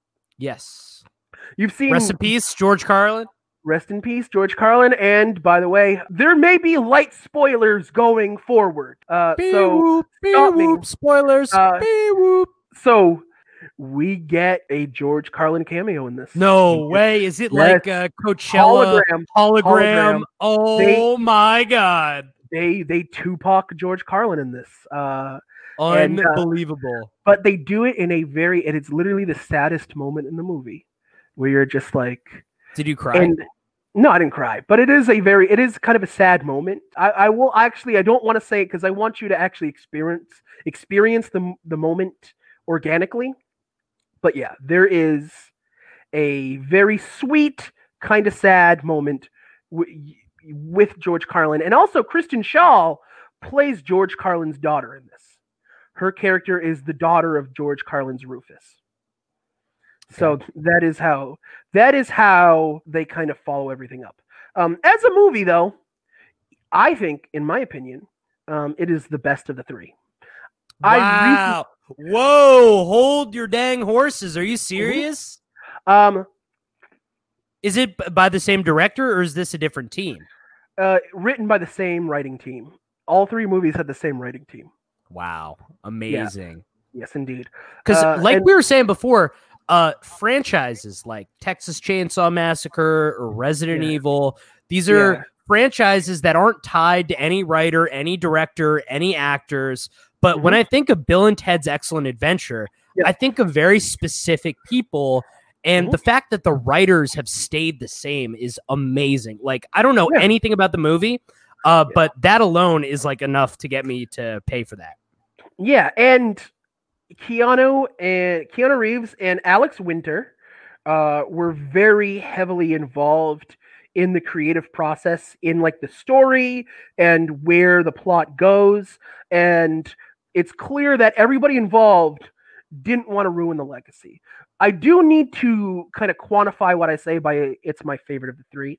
Yes. You've seen Rest in peace, George Carlin. Rest in peace, George Carlin. And by the way, there may be light spoilers going forward. Uh, so, Bee-whoop, stop me. bee-whoop, spoilers. Uh, Bee-whoop. so we get a George Carlin cameo in this. No way. Is it Yes. like a Coachella Hologram. hologram? Hologram. Oh They- my God. They they Tupac George Carlin in this. Uh, And, uh, Unbelievable. but they do it in a very, and it's literally the saddest moment in the movie, where you're just like, Did you cry? and no, I didn't cry, but it is a very, it is kind of a sad moment. I, I will actually, I don't want to say it because I want you to actually experience experience the the moment organically. But yeah, there is a very sweet, kind of sad moment w- with George Carlin, and also Kristen Shaw plays George Carlin's daughter in this. Her character is the daughter of George Carlin's Rufus. So that is how that is how they kind of follow everything up. Um, as a movie, though, I think, in my opinion, um, it is the best of the three. I Wow. Whoa. Hold your dang horses. Are you serious? Um, Is it b- by the same director or is this a different team? uh, written by the same writing team. All three movies had the same writing team. Wow. Amazing. Yes, indeed. Because, Uh, like and- we were saying before, uh, franchises like Texas Chainsaw Massacre or Resident Yeah. Evil, these are Yeah. franchises that aren't tied to any writer, any director, any actors. But when Mhm. I think of Bill and Ted's Excellent Adventure, Yeah. I think of very specific people. And Mhm. the fact that the writers have stayed the same is amazing. Like, I don't know Yeah. anything about the movie, uh, Yeah. but that alone is like enough to get me to pay for that. Yeah, and Keanu and Keanu Reeves and Alex Winter uh, were very heavily involved in the creative process, in like the story and where the plot goes. And it's clear that everybody involved didn't want to ruin the legacy. I do need to kind of quantify what I say by it's my favorite of the three.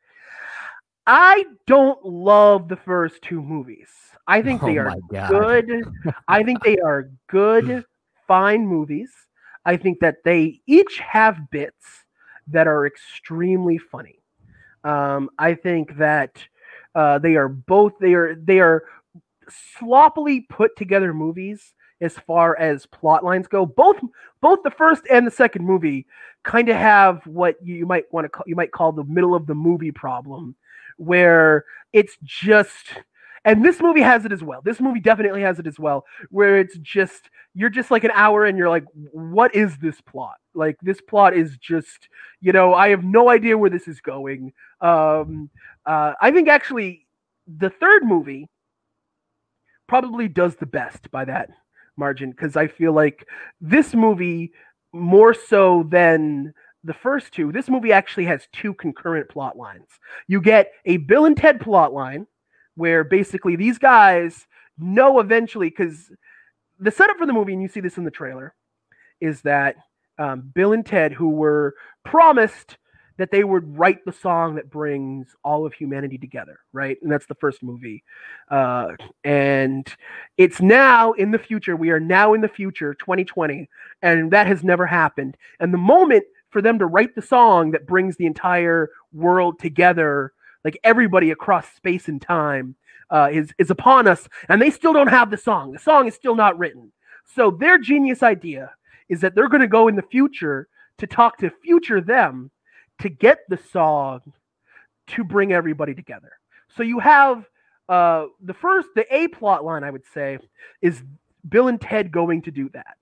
I don't love the first two movies. I think they Oh are my God. good. I think they are good, fine movies. I think that they each have bits that are extremely funny. Um, I think that uh, they are both they are they are sloppily put together movies as far as plot lines go. Both both the first and the second movie kind of have what you might want to call you might call the middle of the movie problem, where it's just, and this movie has it as well. This movie definitely has it as well, where it's just, you're just like an hour and you're like, what is this plot? Like, this plot is just, you know, I have no idea where this is going. Um, uh, I think actually the third movie probably does the best by that margin, because I feel like this movie, more so than the first two, this movie actually has two concurrent plot lines. You get a Bill and Ted plot line, where basically these guys know eventually, because the setup for the movie, and you see this in the trailer, is that um, Bill and Ted, who were promised that they would write the song that brings all of humanity together, right? And that's the first movie. Uh, and it's now in the future. We are now in the future, twenty twenty, and that has never happened. And the moment for them to write the song that brings the entire world together, like everybody across space and time, uh, is, is upon us, and they still don't have the song. The song is still not written. So their genius idea is that they're going to go in the future to talk to future them to get the song to bring everybody together. So you have uh, the first, the A plot line, I would say, is Bill and Ted going to do that.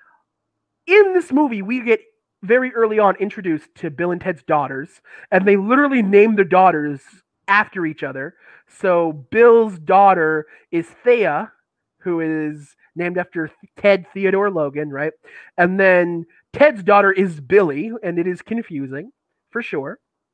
In this movie, we get very early on introduced to Bill and Ted's daughters, and they literally name their daughters after each other. So Bill's daughter is Thea, who is named after Ted Theodore Logan, right? And then Ted's daughter is Billy, and it is confusing, for sure.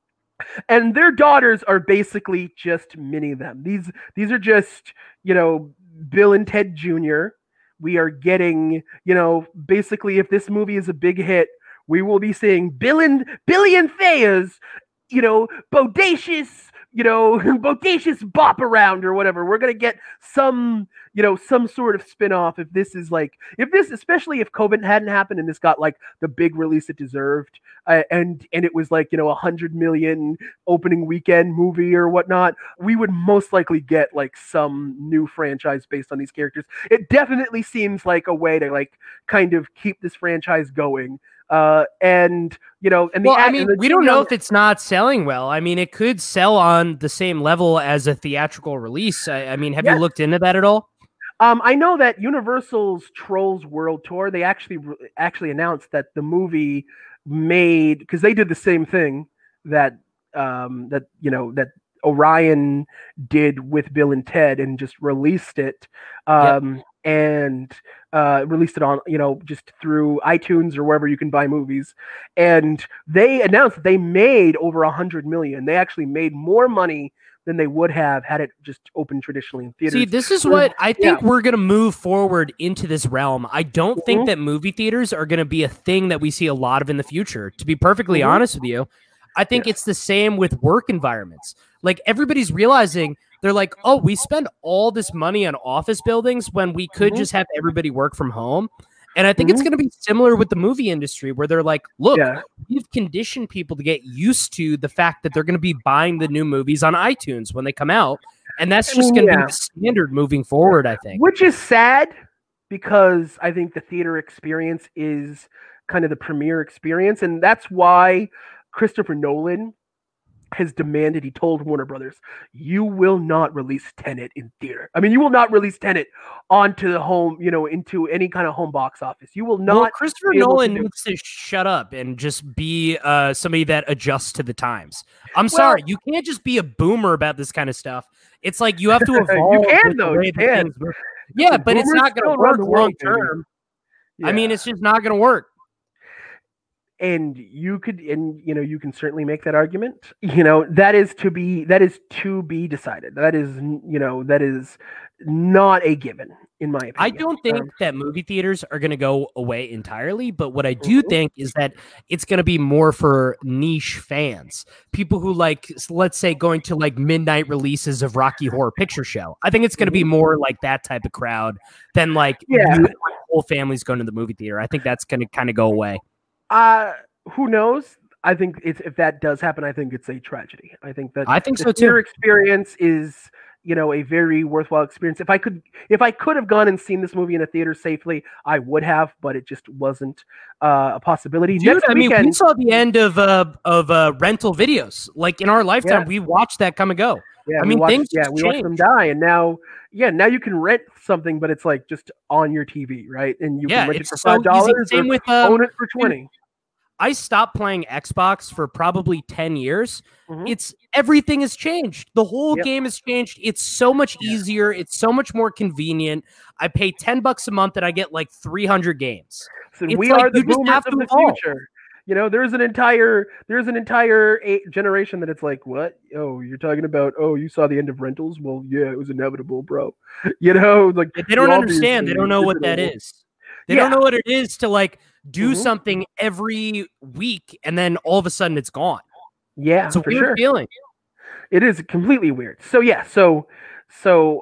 And their daughters are basically just mini them. These these are just, you know, Bill and Ted Junior We are getting, you know, basically, if this movie is a big hit, we will be seeing Bill and Billy and Thea's, you know, bodacious, you know, bodacious bop around or whatever. We're gonna get some, you know, some sort of spin-off if this is like, if this, especially if COVID hadn't happened and this got like the big release it deserved, uh, and and it was like, you know, a hundred million opening weekend movie or whatnot, we would most likely get like some new franchise based on these characters. It definitely seems like a way to like kind of keep this franchise going. Uh, and you know, and the well, act, I mean, the, we don't you know if it's not selling well. I mean, it could sell on the same level as a theatrical release. I, I mean, have yes. you looked into that at all? Um, I know that Universal's Trolls World Tour, they actually actually announced that the movie made, because they did the same thing that um that you know that Orion did with Bill and Ted, and just released it. Um, yep. And uh, released it on, you know, just through iTunes or wherever you can buy movies. And they announced that they made over a hundred million. They actually made more money than they would have had it just opened traditionally in theaters. See, this is what I think yeah. we're going to move forward into this realm. I don't mm-hmm. think that movie theaters are going to be a thing that we see a lot of in the future. To be perfectly mm-hmm. honest with you, I think yeah. it's the same with work environments. Like, everybody's realizing, they're like, oh, we spend all this money on office buildings when we could mm-hmm. just have everybody work from home. And I think mm-hmm. it's going to be similar with the movie industry, where they're like, look, yeah. we've conditioned people to get used to the fact that they're going to be buying the new movies on iTunes when they come out. And that's just going to yeah. be the standard moving forward, I think. Which is sad, because I think the theater experience is kind of the premier experience. And that's why Christopher Nolan has demanded, he told Warner Brothers, you will not release Tenet in theater. I mean, you will not release Tenet onto the home, you know, into any kind of home box office. You will not. Well, Christopher Nolan to needs to shut up and just be uh, somebody that adjusts to the times. I'm well, sorry, you can't just be a boomer about this kind of stuff. It's like you have to evolve. You can, though. You can. Yeah, but it's not going to work long term. Yeah. I mean, it's just not going to work. And you could, and you know, you can certainly make that argument. You know, that is to be, that is to be decided. That is, you know, that is not a given, in my opinion. I don't think um, that movie theaters are going to go away entirely, but what I do mm-hmm. think is that it's going to be more for niche fans, people who like, let's say, going to like midnight releases of Rocky Horror Picture Show. I think it's going to be more like that type of crowd than like yeah. you, whole families going to the movie theater. I think that's going to kind of go away. Uh, who knows? I think it's, if that does happen, I think it's a tragedy. I think that I think the so theater too. experience is, you know, a very worthwhile experience. If I could, if I could have gone and seen this movie in a theater safely, I would have, but it just wasn't uh, a possibility. Dude, Next I mean, weekend, we saw the end of uh, of uh, rental videos. Like in our lifetime, Yeah. we watched that come and go. yeah, I we mean, watched, things yeah, just we watched them changed. die, and now, yeah, now you can rent something, but it's like just on your T V, right? And you Yeah, can rent it it's for so five easy. dollars Same or with uh, own it for twenty. I stopped playing Xbox for probably ten years. Mhm. It's everything has changed. The whole Yep. game has changed. It's so much easier. It's so much more convenient. I pay ten bucks a month and I get like three hundred games. So It's we like are the you just boomers have of to the evolve. future. You know, there's an entire there's an entire eight generation that it's like, what? Oh, you're talking about? Oh, you saw the end of rentals? Well, yeah, it was inevitable, bro. You know, like They don't you're understand. They don't know what that digital. is. They Yeah. don't know what it is to like do Mhm. something every week and then all of a sudden it's gone. Yeah, It's a for weird sure. feeling. It is completely weird. So yeah, so so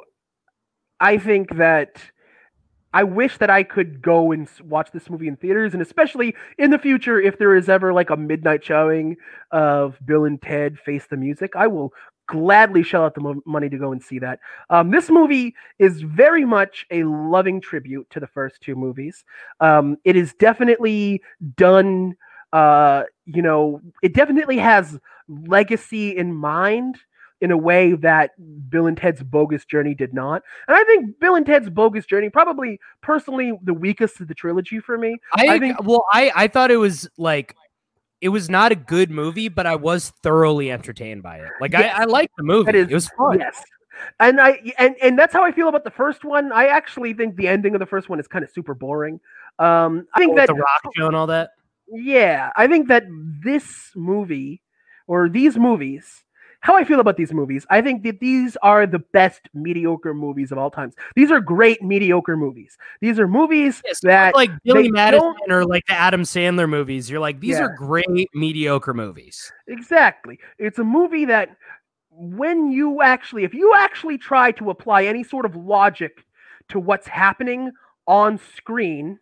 I think that I wish that I could go and s- watch this movie in theaters, and especially in the future, if there is ever like a midnight showing of Bill and Ted Face the Music, I will gladly shell out the mo- money to go and see that. Um, this movie is very much a loving tribute to the first two movies. Um, it is definitely done. Uh, you know, it definitely has legacy in mind in a way that Bill and Ted's Bogus Journey did not. And I think Bill and Ted's Bogus Journey, probably personally the weakest of the trilogy for me. I, I think- well, I I thought it was like it was not a good movie, but I was thoroughly entertained by it. Like Yes. I, I liked the movie. That is- it was fun. Yes. And I and, and that's how I feel about the first one. I actually think the ending of the first one is kind of super boring. Um, I think With that the Rock show and all that. Yeah, I think that this movie or these movies, how I feel about these movies, I think that these are the best mediocre movies of all times. These are great mediocre movies. These are movies It's that not like Billy they Madison don't- or like the Adam Sandler movies. You're like, these Yeah. are great mediocre movies. Exactly. It's a movie that when you actually, if you actually try to apply any sort of logic to what's happening on screen,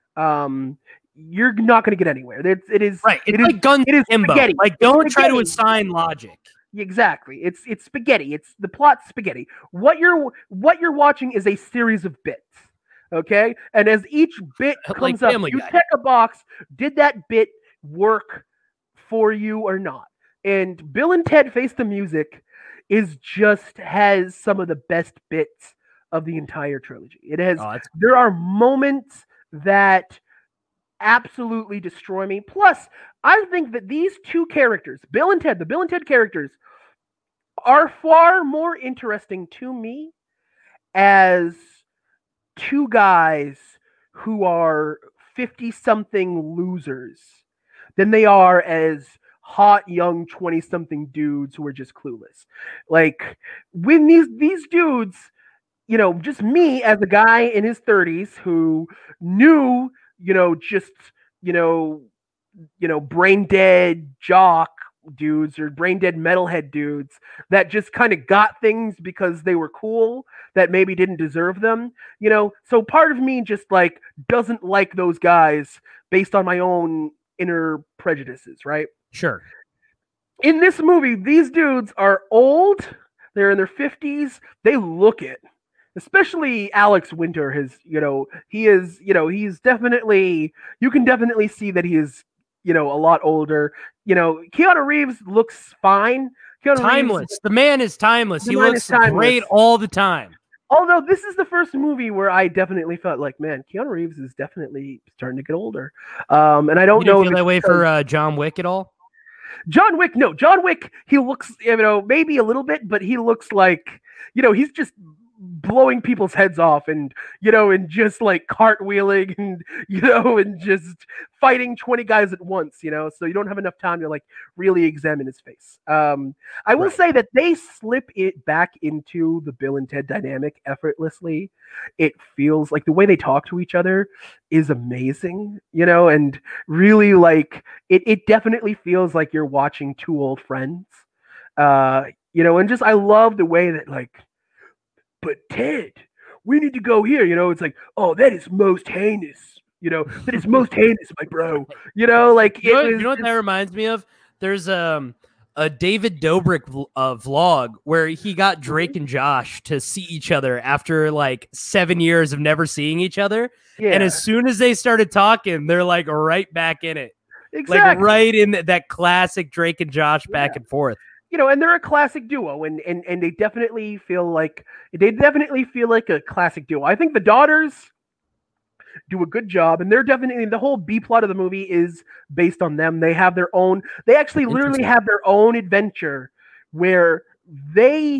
um, you're not going to get anywhere. It, it is Right. It's It is- like Guns it is Akimbo. spaghetti. Like, It's don't try to spaghetti. assign logic. Exactly. It's it's spaghetti. It's the plot spaghetti. What you're what you're watching is a series of bits. Okay? And as each bit Like comes up, Family you Guy. check a box. Did that bit work for you or not? And Bill and Ted Face the Music is just has some of the best bits of the entire trilogy. It has Oh, it's there are moments that absolutely destroy me. Plus, I think that these two characters, Bill and Ted, the Bill and Ted characters, are far more interesting to me as two guys who are fifty-something losers than they are as hot young twenty-something dudes who are just clueless. Like when these these dudes, you know, just me as a guy in his thirties who knew, you know, just, you know, you know, brain dead jock dudes or brain dead metalhead dudes that just kind of got things because they were cool that maybe didn't deserve them, you know. So part of me just like doesn't like those guys based on my own inner prejudices, right? sure. In this movie, these dudes are old. They're in their fifties. They look it. Especially Alex Winter, his, you know, he is, you know, he's definitely, you can definitely see that he is, you know, a lot older. You know, Keanu Reeves looks fine. Keanu Timeless. Reeves, The man is timeless. The he man looks is timeless. great all the time. although this is the first movie where I definitely felt like, man, Keanu Reeves is definitely starting to get older. Um, and I don't You didn't know feel if that it's way because- for uh, John Wick at all? John Wick, no, John Wick, he looks, you know, maybe a little bit, but he looks like, you know, he's just blowing people's heads off and, you know, and just like cartwheeling and, you know, and just fighting twenty guys at once, you know, so you don't have enough time to like really examine his face. Um, I will Right. say that they slip it back into the Bill and Ted dynamic effortlessly. It feels like the way they talk to each other is amazing, you know, and really like it, it definitely feels like you're watching two old friends. Uh, you know, and just I love the way that like, but Ted, we need to go here, you know, it's like, oh, that is most heinous, you know, that is most heinous, my bro. You know, like You know, it you was know what just- that reminds me of? There's um a David Dobrik vl- uh, vlog where he got Drake and Josh to see each other after like seven years of never seeing each other. Yeah. And as soon as they started talking, they're like right back in it. Exactly. Like right in th- that classic Drake and Josh back Yeah. and forth. You know, and they're a classic duo, and, and and they definitely feel like they definitely feel like a classic duo. I think the daughters do a good job, and they're definitely the whole B plot of the movie is based on them. They have their own. They actually literally have their own adventure where they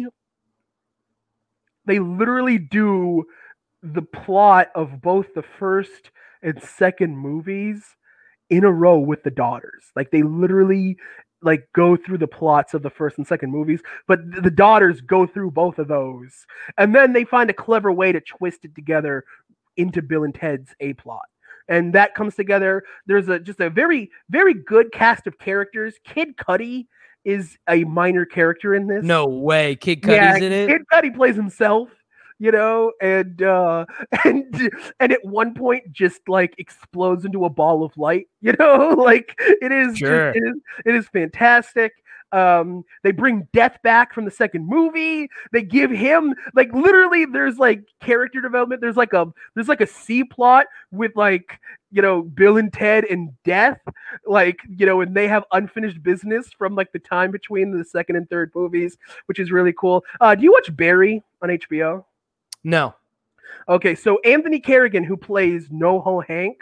they literally do the plot of both the first and second movies in a row with the daughters. Like they literally like go through the plots of the first and second movies, but th- the daughters go through both of those, and then they find a clever way to twist it together into Bill and Ted's A plot, and that comes together. There's a just a very very good cast of characters. Kid Cudi is a minor character in this. No way, Kid Cudi's Yeah, in it. Kid Cudi plays himself, you know, and uh, and and at one point just like explodes into a ball of light, you know, like it is, Sure. just, it is, it is fantastic. Um, they bring Death back from the second movie. They give him like literally there's like character development. There's like a there's like a C plot with like, you know, Bill and Ted and Death, like, you know, and they have unfinished business from like the time between the second and third movies, which is really cool. Uh, do you watch Barry on H B O? No. Okay, so Anthony Carrigan, who plays NoHo Hank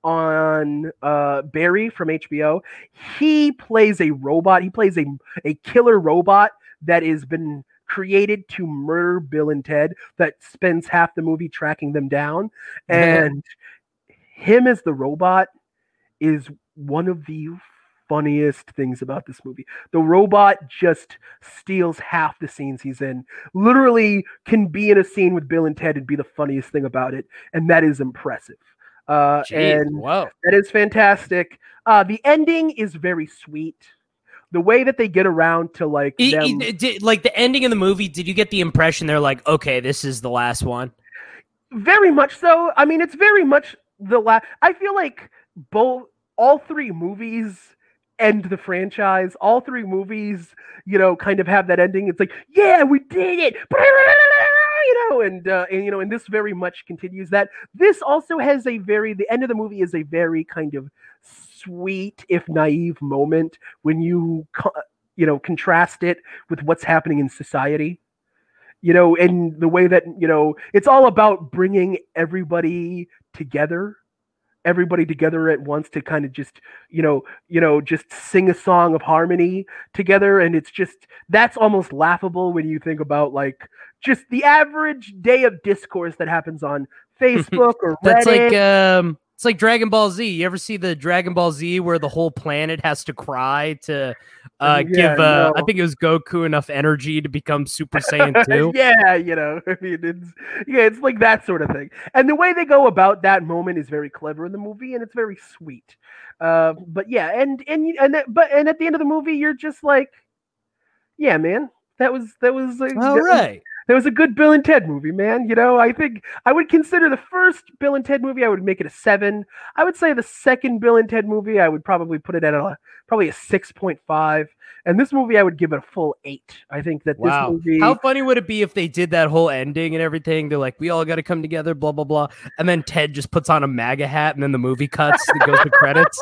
on uh, Barry from H B O, he plays a robot. He plays a, a killer robot that has been created to murder Bill and Ted, that spends half the movie tracking them down. And him as the robot is one of the funniest things about this movie. The robot just steals half the scenes he's in. Literally can be in a scene with Bill and Ted and be the funniest thing about it, and that is impressive. Uh, Jeez, and whoa. that is fantastic. Uh, the ending is very sweet. The way that they get around to like E- them, e- did- like the ending of the movie, did you get the impression they're like, okay, this is the last one? very much so. I mean, it's very much the last. I feel like both, all three movies end the franchise. All three movies, you know, kind of have that ending. It's like, yeah, we did it, you know, and uh, and you know, and this very much continues that. This also has a very the end of the movie is a very kind of sweet, if naive moment when you co- you know contrast it with what's happening in society. You know, and the way that, you know, it's all about bringing everybody together, everybody together at once to kind of just, you know, you know, just sing a song of harmony together. And it's just, that's almost laughable when you think about like just the average day of discourse that happens on Facebook or Reddit. That's like, um, it's like Dragon Ball Z. You ever see the Dragon Ball Z where the whole planet has to cry to uh, Yeah, give, uh, no. I think it was Goku enough energy to become Super Saiyan two? Yeah, you know, I mean, it's yeah, it's like that sort of thing. And the way they go about that moment is very clever in the movie, and it's very sweet. Uh, but yeah, and and and that, but and at the end of the movie, you're just like, yeah, man, that was that was like, All that was- right. That was a good Bill and Ted movie, man. You know, I think I would consider the first Bill and Ted movie, I would make it a seven. I would say the second Bill and Ted movie, I would probably put it at a probably a six point five. And this movie, I would give it a full eight. I think that Wow. this movie. How funny would it be if they did that whole ending and everything? They're like, we all got to come together, blah, blah, blah. And then Ted just puts on a MAGA hat and then the movie cuts. It goes to credits.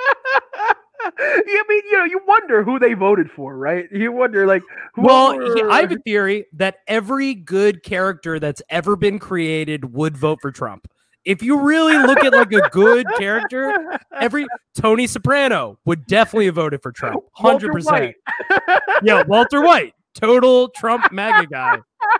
I mean, you know, you wonder who they voted for, right? You wonder, like, who Well, were- he- I have a theory that every good character that's ever been created would vote for Trump. If you really look at like a good character, every Tony Soprano would definitely have voted for Trump. one hundred percent. Walter White. Yeah, Walter White, total Trump MAGA guy.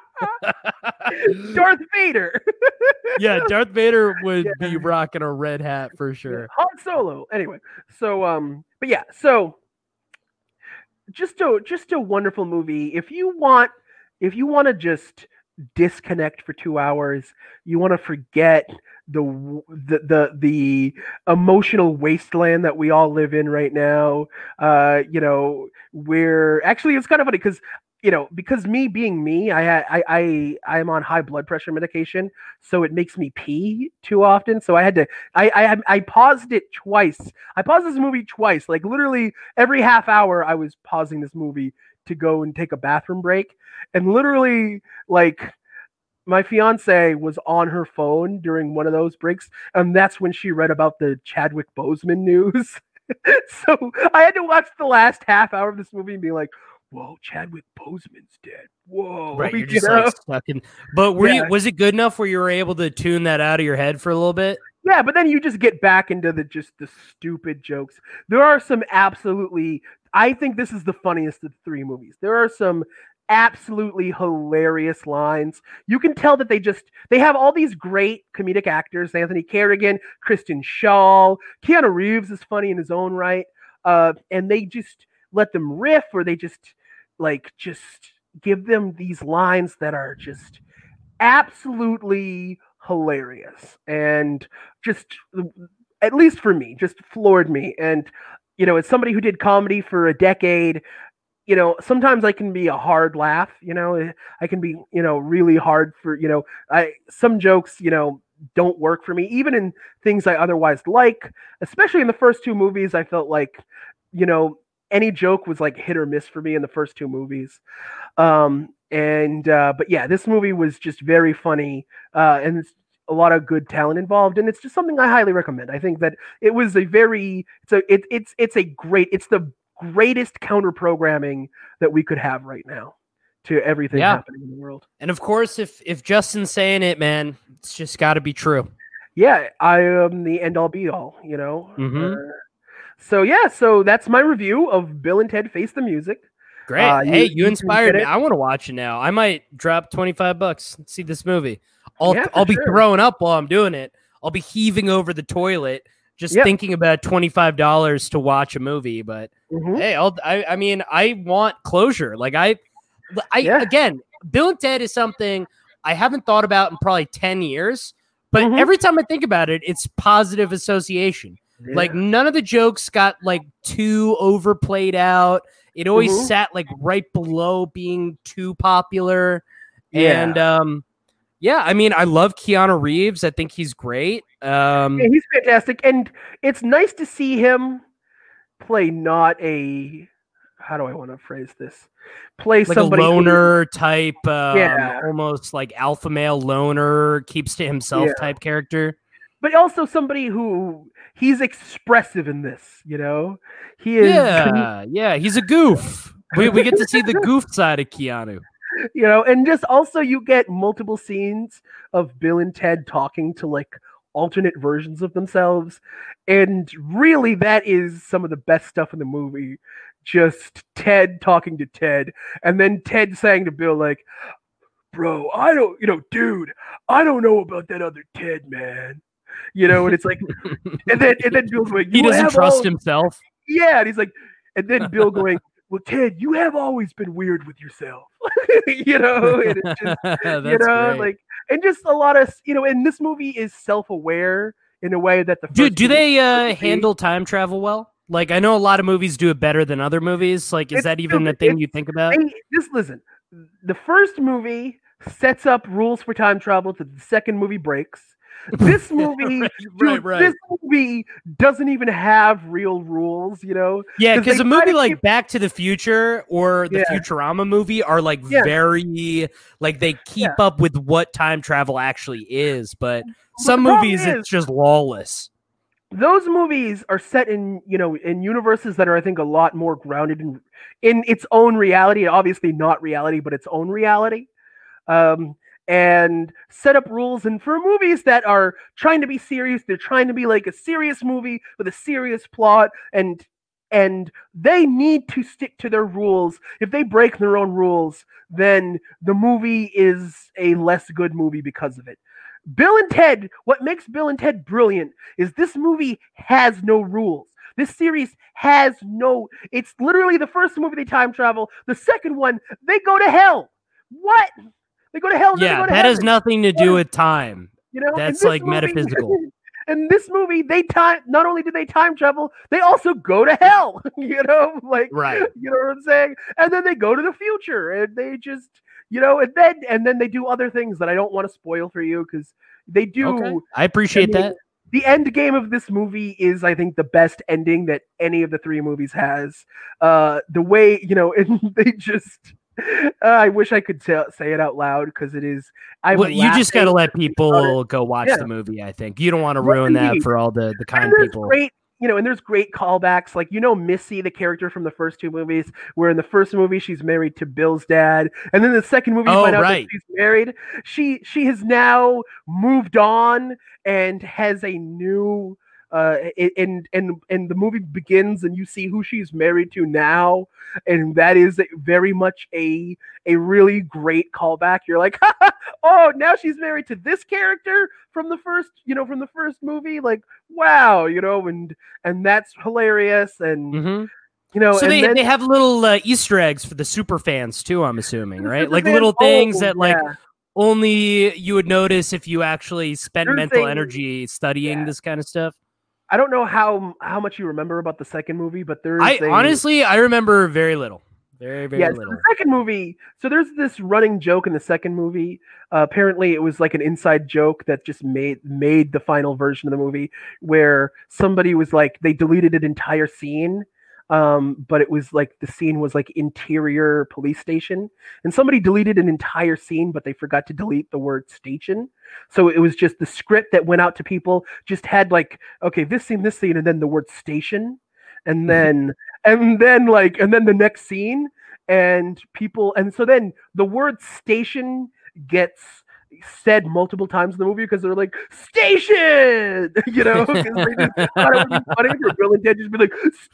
Darth Vader. Yeah, Darth Vader would Yeah. be rocking a red hat for sure. Han Solo. Anyway, so um, but yeah, so just a just a wonderful movie. If you want, if you want to just disconnect for two hours, you want to forget the the the the emotional wasteland that we all live in right now. Uh, you know, where actually it's kind of funny because you know because me being me, I I I I am on high blood pressure medication, so it makes me pee too often. So I had to I I I paused it twice. I paused this movie twice. Like literally every half hour, I was pausing this movie to go and take a bathroom break, and literally like. My fiance was on her phone during one of those breaks, and that's when she read about the Chadwick Boseman news. So I had to watch the last half hour of this movie and be like, "Whoa, Chadwick Boseman's dead! Whoa!" Right, you're you just know? like stuck in. But were Yeah. you? Was it good enough where you were able to tune that out of your head for a little bit? Yeah, but then you just get back into the just the stupid jokes. There are some absolutely. I think this is the funniest of the three movies. There are some absolutely hilarious lines. You can tell that they just they have all these great comedic actors: Anthony Carrigan, Kristen Schaal, Keanu Reeves is funny in his own right, uh, and they just let them riff, or they just like just give them these lines that are just absolutely hilarious and just at least for me just floored me. And you know, as somebody who did comedy for a decade, you know, sometimes I can be a hard laugh, you know, I can be, you know, really hard for, you know, I, some jokes, you know, don't work for me, even in things I otherwise like, especially in the first two movies. I felt like, you know, any joke was like hit or miss for me in the first two movies. Um, and, uh, but yeah, this movie was just very funny. Uh, and it's a lot of good talent involved. And it's just something I highly recommend. I think that it was a very, it's a, it, it's, it's a great, it's the greatest counter programming that we could have right now to everything Yeah. happening in the world. And of course, if if Justin's saying it, man, it's just got to be true. Yeah, I am the end all be all, you know. Mhm. Uh, so yeah, so that's my review of Bill and Ted Face the Music. Great. Uh, hey, you- you, you can inspired get me. it. I want to watch it now. I might drop twenty-five bucks and see this movie. I'll Yeah, for I'll be sure. throwing up while I'm doing it. I'll be heaving over the toilet just Yep. thinking about twenty-five dollars to watch a movie, but Mhm. hey, I'll, I I mean, I want closure. Like I I Yeah. again, Bill and Ted is something I haven't thought about in probably ten years, but Mhm. every time I think about it, it's positive association. Like Yeah. none of the jokes got like too overplayed out. It always Mhm. sat like right below being too popular. Yeah. And um yeah, I mean, I love Keanu Reeves. I think he's great. Um Yeah, he's fantastic, and it's nice to see him play not a. How do I want to phrase this? Play like a somebody who- loner type, um, Yeah. almost like alpha male loner, keeps to himself Yeah. type character. but also somebody who he's expressive in this. You know, he is. Yeah, yeah, he's a goof. We we get to see the goof side of Keanu. You know, and just also you get multiple scenes of Bill and Ted talking to like alternate versions of themselves, and really that is some of the best stuff in the movie. Just Ted talking to Ted, and then Ted saying to Bill like, "Bro, I don't, you know, dude, I don't know about that other Ted, man." You know, and it's like, and then and then Bill's like, He "You doesn't have trust all-" himself. Yeah, and he's like, and then Bill going, "Well, Ted, you have always been weird with yourself." You know, and it's just, That's you know, great. like, and just a lot of, you know, and this movie is self-aware in a way that the do first do movie they uh, couldn't be. handle time travel well? Like, I know a lot of movies do it better than other movies. Like, is It's that even a stupid. thing It's- you think about? They, just listen. The first movie sets up rules for time travel to the second movie breaks. This movie, Right, dude, right, right. this movie doesn't even have real rules, you know? Yeah, 'cause because they a try movie to like keep- Back to the Future or the Yeah. Futurama movie are like Yeah. very like they keep up with what time travel actually is, but some the problem movies is- it's just lawless. Those movies are set in, you know, in universes that are, I think, a lot more grounded in in its own reality. Obviously, not reality, but its own reality. Um, and set up rules. And for movies that are trying to be serious, they're trying to be like a serious movie with a serious plot, and and they need to stick to their rules. If they break their own rules, then the movie is a less good movie because of it. Bill and Ted, what makes Bill and Ted brilliant is this movie has no rules. This series has no, it's literally the first movie they time travel. The second one, they go to hell. What? They go to hell. then they Yeah, go to that has heaven. nothing to do with time. You know, That's in this like movie- metaphysical. In this movie, they time not only did they time travel, they also go to hell. You know, like Right. you know what I'm saying? And then they go to the future, and they just you know, and then and then they do other things that I don't want to spoil for you because they do. Okay. I appreciate I mean, that. The end game of this movie is, I think, the best ending that any of the three movies has. Uh, the way you know, and they just. Uh, I wish I could tell, say it out loud because it is. I Well, you just got to let people it. go watch Yeah. the movie. I think you don't want to Yes, ruin that indeed. for all the the kind And there's people. great, you know, and there's great callbacks. Like you know, Missy, the character from the first two movies, where in the first movie she's married to Bill's dad, and then the second movie you Oh, find out right. that she's married. She she has now moved on and has a new. Uh, and and and the movie begins, and you see who she's married to now, and that is very much a a really great callback. You're like, oh, now she's married to this character from the first, you know, from the first movie. Like, wow, you know, and and that's hilarious, and Mhm. you know, So and they, then, they have little uh, Easter eggs for the super fans too. I'm assuming, right? super Like fans- little things oh, that like yeah. only you would notice if you actually spent There's mental a- energy studying yeah. this kind of stuff. I don't know how how much you remember about the second movie, but there's I a, honestly I remember very little, very very yeah, so little. the second movie. So there's this running joke in the second movie. Uh, apparently, it was like an inside joke that just made made the final version of the movie, where somebody was like they deleted an entire scene, um, but it was like the scene was like interior police station, and somebody deleted an entire scene, but they forgot to delete the word station. So it was just the script that went out to people just had like okay this scene, this scene, and then the word station, and then and then like and then the next scene. And people, and so then the word station gets said multiple times in the movie because they're like, station, you know, because they just thought it would be funny for Bill and Ted just be like,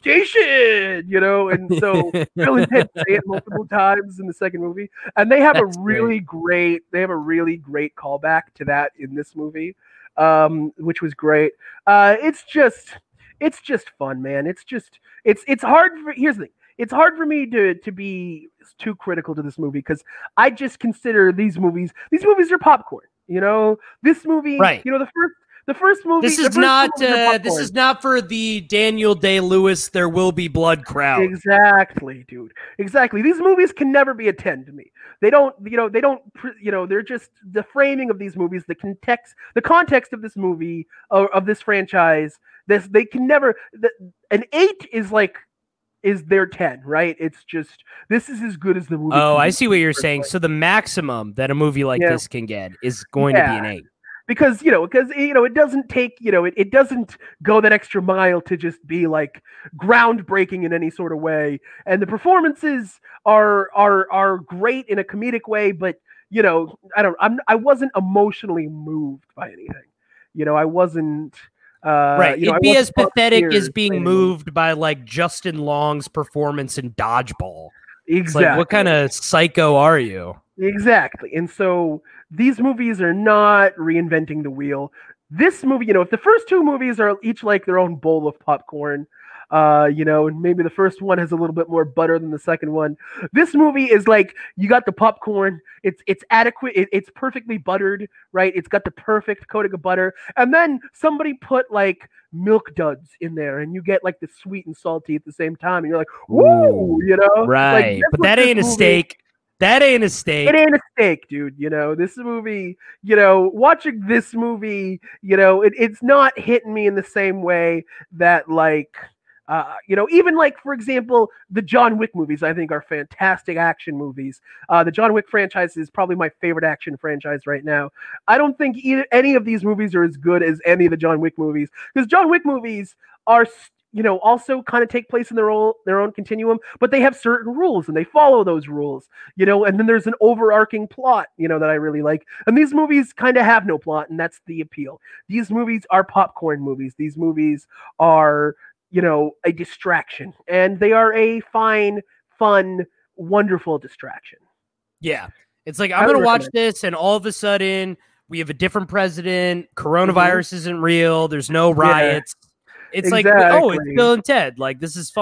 station, you know, and so Bill and Ted say it multiple times in the second movie. And they have That's a really great, they have a really great callback to that in this movie, um, which was great. Uh, it's just, it's just fun, man. It's just, it's, it's hard for, here's the thing. It's hard for me to to be too critical to this movie because I just consider these movies these movies are popcorn. You know, this movie, Right. You know, the first the first movie. This the is first not movies are uh, this popcorn. is not for the Daniel Day-Lewis There Will Be Blood crowd. Exactly, dude. Exactly. These movies can never be a ten to me. They don't, you know, they don't, you know, they're just the framing of these movies, the context, the context of this movie, or of this franchise. This they can never. The, an eight is like. Is their ten, right? It's just this is as good as the movie. Oh, can I be, see what you're saying. personally. So the maximum that a movie like Yeah. this can get is going to be Yeah. an eight. because you know because you know it doesn't take you know it, it doesn't go that extra mile to just be like groundbreaking in any sort of way, and the performances are are are great in a comedic way, but you know I don't I'm I wasn't emotionally moved by anything. You know I wasn't uh, Right. You know, It'd I be as wasn't brought to pathetic as tears being by anything. moved by like Justin Long's performance in Dodgeball. It's Exactly. like, what kind of psycho are you? Exactly. And so these movies are not reinventing the wheel. This movie, you know, if the first two movies are each like their own bowl of popcorn, uh, you know, and maybe the first one has a little bit more butter than the second one. This movie is like you got the popcorn, it's it's adequate, it, it's perfectly buttered, right? It's got the perfect coating of butter, and then somebody put like milk duds in there, and you get like the sweet and salty at the same time, and you're like, woo, you know, Like, Right. that's But what that this ain't a movie- steak. That ain't a steak. It ain't a steak, dude. You know, this movie, you know, watching this movie, you know, it, it's not hitting me in the same way that, like, uh, you know, even like, for example, the John Wick movies, I think are fantastic action movies. Uh, the John Wick franchise is probably my favorite action franchise right now. I don't think either, any of these movies are as good as any of the John Wick movies, because John Wick movies are, you know, also kind of take place in their own their own continuum, but they have certain rules and they follow those rules, you know, and then there's an overarching plot, you know, that I really like. And these movies kind of have no plot, and that's the appeal. These movies are popcorn movies. These movies are, you know, a distraction, and they are a fine, fun, wonderful distraction. Yeah. It's like, I I'm would going to watch recommend this, and all of a sudden, we have a different president. Coronavirus Mm-hmm. isn't real. There's no riots. It's like, oh, it's Exactly. Bill and Ted. Like, this is fun.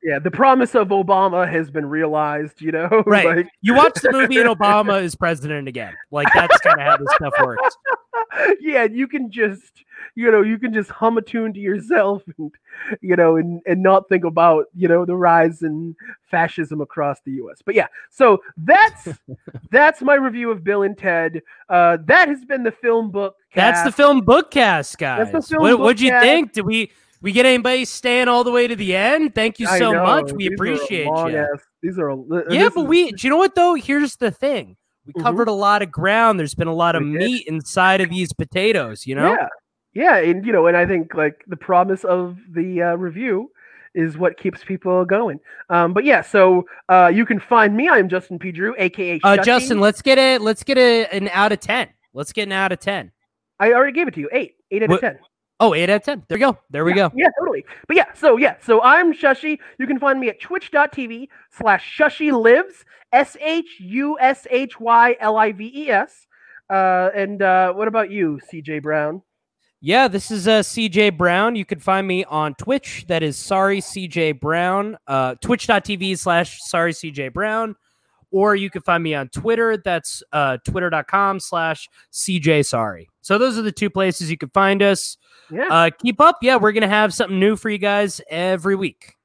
Yeah, the promise of Obama has been realized, you know? Right. Like, You watch the movie and Obama is president again. Like, that's kind of how this stuff works. yeah, you can just, you know, you can just hum a tune to yourself and, you know, and, and not think about, you know, the rise in fascism across the U S. But yeah, so that's that's my review of Bill and Ted. Uh, that has been the Film Book That's the Cast. Film Bookcast, guys. That's the Film What, what'd you Bookcast. think? Did we we get anybody staying all the way to the end? Thank you I so know, much. We these are appreciate long you. ass- these are Yeah, this but is- we, do you know what though? Here's the thing. We Mhm. covered a lot of ground. There's been a lot of We did. meat inside of these potatoes, you know? Yeah, yeah, and you know, and I think like the promise of the uh, review is what keeps people going. Um, but yeah, so uh, you can find me. I'm Justin P. Drew, aka Uh, Shushy. Justin, let's get a let's get a, an out of ten. Let's get an out of ten. I already gave it to you. Eight, eight out What- of ten. Oh, eight out of ten. There we go. There we yeah, go. Yeah, totally. But yeah, so yeah, so I'm Shushy. You can find me at twitch.tv slash Shushy Lives, S H U S H Y L I V E S. Uh, and uh, what about you, C J Brown? Yeah, this is uh, C J Brown. You can find me on Twitch. That is sorry C J Brown. Uh, twitch.tv slash sorry C J Brown. Or you can find me on Twitter. That's uh, twitter.com slash CJ Sorry. So those are the two places you can find us. Yeah. Uh, keep up. Yeah, we're going to have something new for you guys every week.